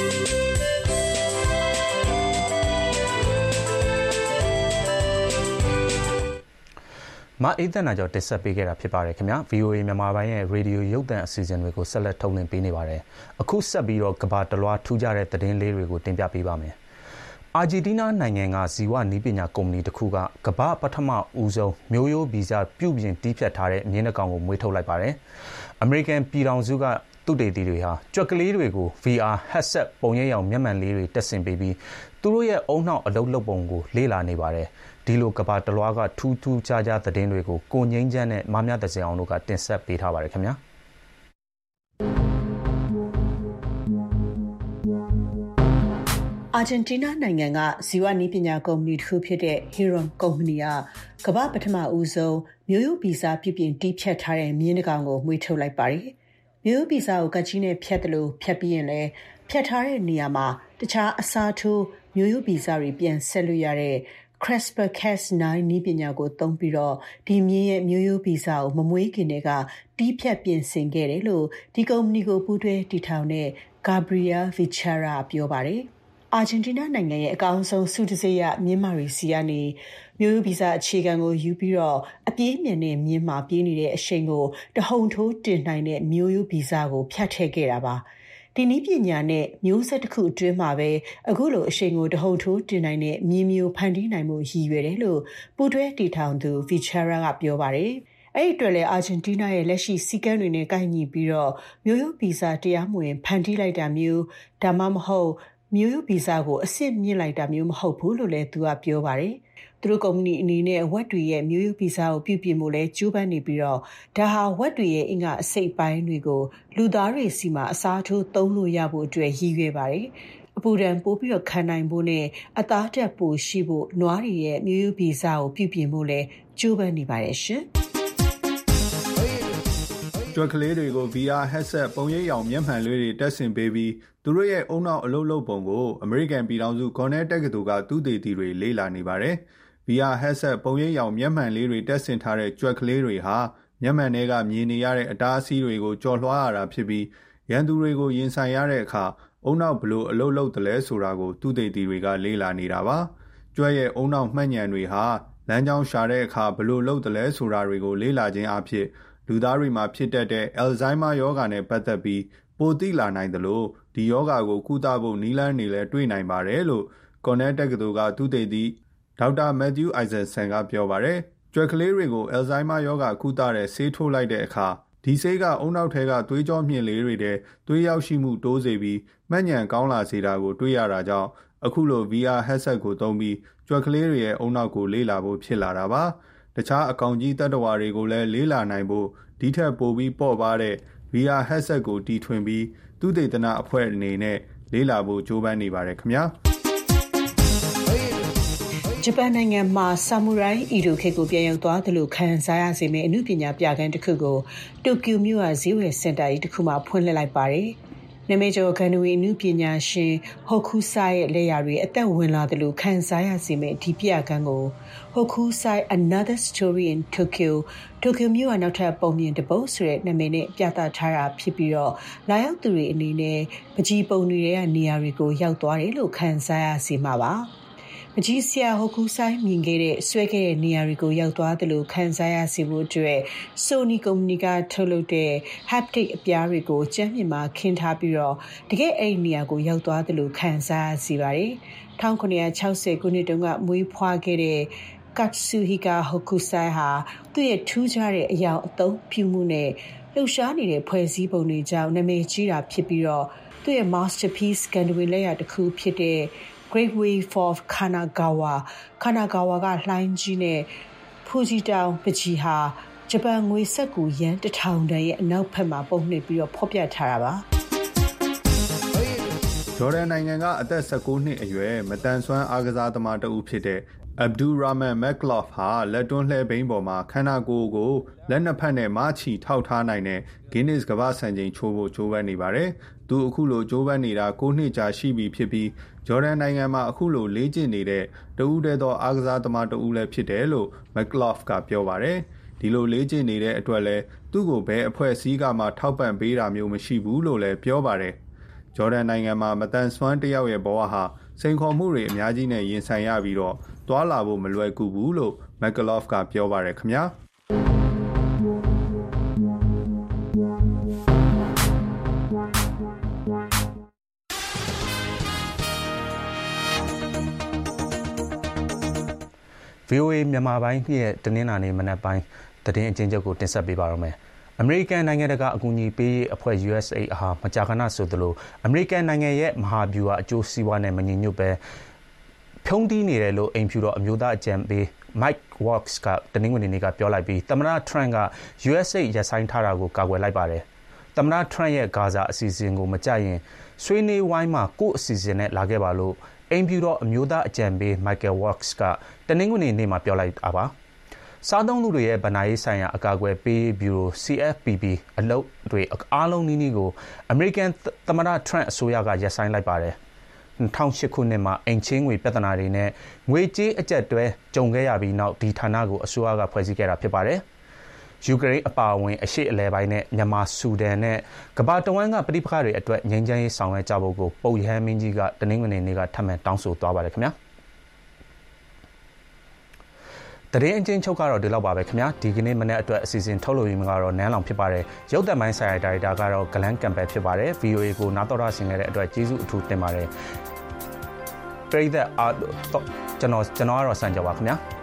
မအေးသနာကျော်တက်ဆက်ပေးခဲ့တာဖြစ်ပါတယ်ခင်ဗျာ ဗီအိုအေ မြန်မာပိုင်းရဲ့ရေဒီယိုရုပ်သံအစီအစဉ်တွေကိုဆက်လက်ထုတ်လွှင့်ပေးနေပါတယ်အခုဆက်ပြီးတော့ကဘာတလွားထူးခြားတဲ့သတင်းလေးတွေကိုတင်ပြပေးပါမယ်အာဂျီတီးနားနိုင်ငံကဇီဝနည်းပညာကုမ္ပဏီတစ်ခုကကမ္ဘာပထမဦးဆုံးမျိုးရိုးဗီဇပြုပြင်တီးဖြတ်ထားတဲ့မြင်းနှကောင်ကိုမွေးထုတ်လိုက်ပါတယ်အမေရိကန်ပြည်ထောင်စုကသူတေသီတွေဟာကြွက်ကလေးတွေကို ဗီအာ headset ပုံရိပ်ရောင်မျက်မှန်လေးတွေတက်ဆင်ပေးပြီးသူတို့ရဲ့အုံနှောက်အလုပ်လုပ်ပုံကိုလေ့လာနေပါတယ်ဒီလိုကဘာတလွားကထူးထူးခြားခြားသတင်းတွေကိုကိုငိမ့်ချမ်းနဲ့မမြတ်တစင်အောင်တို့ကတင်ဆက်ပေးထားပါတယ်ခင်ဗျာအာဂျင်တီးနားနိုင်ငံကဇီဝနည်းပညာကုမ္ပဏီတစ်ခုဖြစ်တဲ့ Heron ကုမ္ပဏီကကမ္ဘာပထမဦးဆုံးမျိုးရိုးဗီဇပြုပြင်တီးဖြတ်ထားတဲ့မြင်းတစ်ကောင်ကိုမွေးထုတ်လိုက်ပါတယ်။မျိုးရိုးဗီဇကိုကကြီးနဲ့ဖြတ်တယ်လို့ဖြတ်ပြီးရင်လည်းဖြတ်ထားတဲ့နေရာမှာတခြားအစားထိုးမျိုးရိုးဗီဇတွေပြန်ဆက်လို့ရတဲ့CRISPR Cas နာင်း နည်းပညာကိုသုံးပြီးတော့ဒီမြင်းရဲ့မျိုးရိုးဗီဇကိုမမွေးခင်တည်းကတီးဖြတ်ပြင်ဆင်ခဲ့တယ်လို့ဒီကုမ္ပဏီကိုပူးတွဲတည်ထောင်တဲ့ Gabriel Vichara ပြောပါတယ်။အာဂျင်တီးနားနိုင်ငံရဲ့အကောင်းဆုံးဆုတံဆိပ်ရမြင်းမာရီစီကနေမျိုးရိုးဗီဇအခြေခံကိုယူပြီးတော့အပြေးမြင်တဲ့မြင်းမှာပြေးနေတဲ့အရှိန်ကိုတဟုန်ထိုးတင်နိုင်တဲ့မျိုးရိုးဗီဇကိုဖြတ်ထည့်ခဲ့တာပါ။ဒီနည်းပညာနဲ့မျိုးဆက်တစ်ခုအတွင်းမှာပဲအခုလိုအရှိန်ကိုတဟုန်ထိုးတင်နိုင်တဲ့မြေမျိုးဖန်တီးနိုင်မှုရည်ရွယ်တယ်လို့ပူတွဲတည်ထောင်သူ Vichara ကပြောပါတယ်။အဲ့ဒီအတွက်လည်းအာဂျင်တီးနားရဲ့လက်ရှိစီကံတွေနဲ့ကိုက်ညီပြီးတော့မျိုးရိုးဗီဇတရားမဝင်ဖန်တီးလိုက်တာမျိုးဒါမှမဟုတ်မျိုးရိုးဗီဇကိုအစ်စ်မြင့်လိုက်တာမျိုးမဟုတ်ဘူးလို့လည်းသူကပြောပါတယ်။သူတို့ကုမ္ပဏီအနေနဲ့ဝက်တွေရဲ့မျိုးရိုးဗီဇကိုပြုပြင်မှုလဲကျိုးပန်းနေပြီးတော့ဒါဟာဝက်တွေရဲ့အင်္ဂါအစိတ်ပိုင်းတွေကိုလူသားတွေစီမှာအစားထိုးသုံးလို့ရဖို့အတွက်ရည်ရွယ်ပါတယ်။အပူဒဏ်ပိုးပြီးတော့ခံနိုင်ဖို့နဲ့အသားတက်ပိုရှိဖို့နွားတွေရဲ့မျိုးရိုးဗီဇကိုပြုပြင်မှုလဲကျိုးပန်းနေပါတယ်ရှင်။ကြွက်ကလေးတွေကို ဗီအာ headset ပုံရိပ်ရောင်မျက်မှန်လေးတွေတက်ဆင်ပေးပြီးသူတို့ရဲ့အုံနောက်အလုပ်လုပ်ပုံကိုအမေရိကန်ပြည်ထောင်စု Cornell တက္ကသိုလ်ကသုတေသီတွေလေ့လာနေပါတယ်။ ဗီအာ headset ပုံရိပ်ရောင်မျက်မှန်လေးတွေတက်ဆင်ထားတဲ့ကြွက်ကလေးတွေဟာမျက်မှန်တွေကမြင်နေရတဲ့အတားအဆီးတွေကိုကျော်လွှားရတာဖြစ်ပြီးရန်သူတွေကိုရင်ဆိုင်ရတဲ့အခါအုံနောက်ဘလို့အလုပ်လုပ်တယ်လဲဆိုတာကိုသုတေသီတွေကလေ့လာနေတာပါ။ကြွက်ရဲ့အုံနောက်မှတ်ဉဏ်တွေဟာလမ်းကြောင်းရှာတဲ့အခါဘလို့လုပ်တယ်လဲဆိုတာတွေကိုလေ့လာခြင်းအဖြစ်လူသားတွေမှာဖြစ်တတ်တဲ့ Alzheimer ရောဂါနဲ့ပတ်သက်ပြီးပိုသိလာနိုင်တယ်လို့ဒီရောဂါကိုကုသဖို့နည်းလမ်းတွေလည်းတွေ့နိုင်ပါတယ်လို့ Cornell တက္ကသိုလ်ကသုတေသီဒေါက်တာ Matthew Isaacson ကပြောပါတယ်။ကြွက်ကလေးတွေကို Alzheimer ရောဂါကုသတဲ့ဆေးထိုးလိုက်တဲ့အခါဒီဆေးကအုံနောက်ထဲကသွေးကြောမြင့်လေးတွေထဲသွေးရောက်ရှိမှုတိုးစေပြီးမှတ်ဉဏ်ကောင်းလာစေတာကိုတွေ့ရတာကြောင့်အခုလို ဗီအာ headset ကိုသုံးပြီးကြွက်ကလေးတွေရဲ့အုံနောက်ကိုလေ့လာဖို့ဖြစ်လာတာပါ။တခြားအကောင်ကြီးတတ္တဝါတွေကိုလည်းလေ့လာနိုင်ဖို့ဒီထက်ပိုပြီးပေါ့ပါတဲ့ ဗီအာ headset ကိုတီထွင်ပြီးသုတေသနအဖွဲ့အနေနဲ့လေ့လာဖို့ကြိုးပမ်းနေပါတယ်ခင်ဗျာဂျပန်နိုင်ငံမှာဆာမူရိုင်းအီဒိုခေတ်ကိုပြန်ရောက်သွားတယ်လို့ခံစားရစေမယ့်အမှုပညာပြခန်းတစ်ခုကိုတိုကျိုမြို့ကဈေးဝယ်စင်တာကြီးတစ်ခုမှာဖွင့်လှစ်လိုက်ပါတယ်။နာမည်ကျော်ဂန္ဓဝီအမှုပညာရှင်ဟိုကူဆိုင်ရဲ့လက်ရာတွေအသက်ဝင်လာတယ်လို့ခံစားရစေမယ့်ဒီပြခန်းကိုဟိုကူဆိုင် Another Story in Tokyo တိုကျိုမြို့ကနောက်ထပ်ပုံမြင်တစ်ပုဒ်ဆိုတဲ့နာမည်နဲ့ပြသထားတာဖြစ်ပြီးတော့လာရောက်သူတွေအနေနဲ့ပကြီးပုံတွေရဲ့နေရာတွေကိုရောက်သွားတယ်လို့ခံစားရစေမှာပါ။မကြီးဆရာဟိုကူဆိုင်မြင်ခဲ့တဲ့ဆွဲခဲ့တဲ့နေရာတွေကိုရောက်သွားတယ်လို့ခံစားရစေဖို့အတွက် Sony ကုမ္ပဏီကထုတ်လုပ်တဲ့ haptic အပြားတွေကိုကျန်းမြင့်မှာခင်းထားပြီးတော့တကယ်အဲ့ဒီနေရာကိုရောက်သွားတယ်လို့ခံစားရစေပါတယ်။၁၉၆၀ခုနှစ်တုန်းကမွေးဖွားခဲ့တဲ့ Katsuhika Hokusai ဟာသူ့ရဲ့ထူးခြားတဲ့အရာအသုံးပြုမှုနဲ့လှုပ်ရှားနေတဲ့ဖွဲ့စည်းပုံတွေကြောင့်နာမည်ကြီးတာဖြစ်ပြီးတော့သူ့ရဲ့ masterpiece ဂန္ဓဝီလက်ရာတစ်ခုဖြစ်တဲ့Great Wave of Kanagawa Kanagawa ကလှိုင်းကြီးနဲ့ဖူဂျီတောင်ပကြီးဟာဂျပန်ငွေစက္ကူယန်တစ်ထောင်တန်ရဲ့အနောက်ဘက်မှာပုံနှိပ်ပြီးတော့ဖော်ပြထားတာပါဂျော်ဒန်နိုင်ငံကအသက်၁၉နှစ်အရွယ်မတန်ဆွမ်းအားကစားသမားတဦးဖြစ်တဲ့ Abdulrahman Maklouf ဟာလက်တွန်းလှဲဘိန်းပေါ်မှာခန္ဓာကိုယ်ကိုလက်နှစ်ဖက်နဲ့မချီထောက်ထားနိုင်တဲ့ Guinness ကမ္ဘာ့စံချိန်ချိုးဖို့ကြိုးပမ်းနေပါတယ်။သူအခုလိုကြိုးပမ်းနေတာ၉နှစ်ကြာရှိပြီဖြစ်ပြီးဂျော်ဒန်နိုင်ငံမှာအခုလိုလေ့ကျင့်နေတဲ့တဦးတည်းသောအားကစားသမားတဦးလည်းဖြစ်တယ်လို့ Maklouf ကပြောပါတယ်။ဒီလိုလေ့ကျင့်နေတဲ့အတွက်လည်းသူ့ကိုဘယ်အဖွဲ့အစည်းကမှထောက်ပံ့ပေးတာမျိုးမရှိဘူးလို့လည်းပြောပါတယ်။ဂျော်ဒန်နိုင်ငံမှာမတန်ဆွမ်းတယောက်ရဲ့ဘဝဟာစိန်ခေါ်မှုတွေအများကြီးနဲ့ရင်ဆိုင်ရပြီးတော့တွာလာဖို့မလွယ်ကူဘူးလို့ Maklouf ကပြောပါတယ်ခင်ဗျာဗီအိုအေမြန်မာပိုင်းရဲ့တနင်္လာနေ့မနက်ပိုင်းသတင်းအကျဉ်းချုပ်ကိုတင်ဆက်ပေးပါရမယ်။အမေရိကန်နိုင်ငံတကာအကူအညီပေးရေးအဖွဲ့ ယူအက်စ်အေဒ် ဟာမကြာခဏဆိုသလိုအမေရိကန်နိုင်ငံရဲ့မဟာဗျူဟာအကျိုးစီးပွားနဲ့မညီညွတ်ပဲဖြုံးတီးနေတယ်လို့အိမ်ဖြူတော်အမျိုးသားအကြံပေး Mike Waltz ကတနင်္ဂနွေနေ့ကပြောလိုက်ပြီးသမ္မတ Trump က ယူအက်စ်အေဒ် ရပ်ဆိုင်းထားတာကိုကာကွယ်လိုက်ပါတယ်။သမ္မတ Trump ရဲ့ဂါဇာအစီအစဉ်ကိုမကြိုက်ရင်ဆွေးနွေးဝိုင်းမှာကိုယ့်အစီအစဉ်နဲ့လာခဲ့ပါလို့အိမ်ဖြူတော်အမျိုးသားအကြံပေး Michael Waltz ကတနင်္ဂနွေနေ့မှာပြောလိုက်တာပါ။စားသုံးသူတွေရဲ့ဗဏ္ဍာရေးဆိုင်ရာအကာအကွယ်ပေးရေးဗျူရို စီ အက်ဖ် ပီ ပီ အလုပ်တွေအားလုံးနီးနီးကိုအမေရိကန်သမ္မတ Trump အစိုးရကရပ်ဆိုင်းလိုက်ပါတယ်။၂၀၀၈ခုနှစ်မှာအိမ်ချင်းငွေပြဿနာတွေနဲ့ငွေကြေးအကျပ်တွဲကြုံခဲ့ရပြီးနောက်ဒီဌာနကိုအစိုးရကဖွဲ့စည်းခဲ့တာဖြစ်ပါတယ်။ယူကရိန်းအပါအဝင်အရှေ့အလယ်ပိုင်းနဲ့မြန်မာဆူဒန်နဲ့ကမ္ဘာတဝန်းကပဋိပက္ခတွေအတွက်ငြိမ်းချမ်းရေးဆောင်ရွက်ကြဖို့ကိုပုပ်ရဟန်းမင်းကြီးကတနင်္ဂနွေနေ့ကထပ်မံတောင်းဆိုသွားပါတယ်ခင်ဗျာ။သတင်းအချင်းချုပ်ကတော့ဒီလောက်ပါပဲခင်ဗျာဒီကနေ့မနေ့အတွက်အစီအစဉ်ထုတ်လို့ရမှာကတော့နန်းလောင်ဖြစ်ပါတယ်ရုပ်သံပိုင်းဆိုင်ရာဒါရိုက်တာကတော့ဂလန်ကမ်ပယ်ဖြစ်ပါတယ် ဗီအိုအေ ကိုနားတော်တာဆင်ခဲ့တဲ့အတွက်ကျေးဇူးအထူးတင်ပါတယ်ပရိသတ်အားကျွန်တော်ကျွန်တော်ကတော့စံကြောပါခင်ဗျာ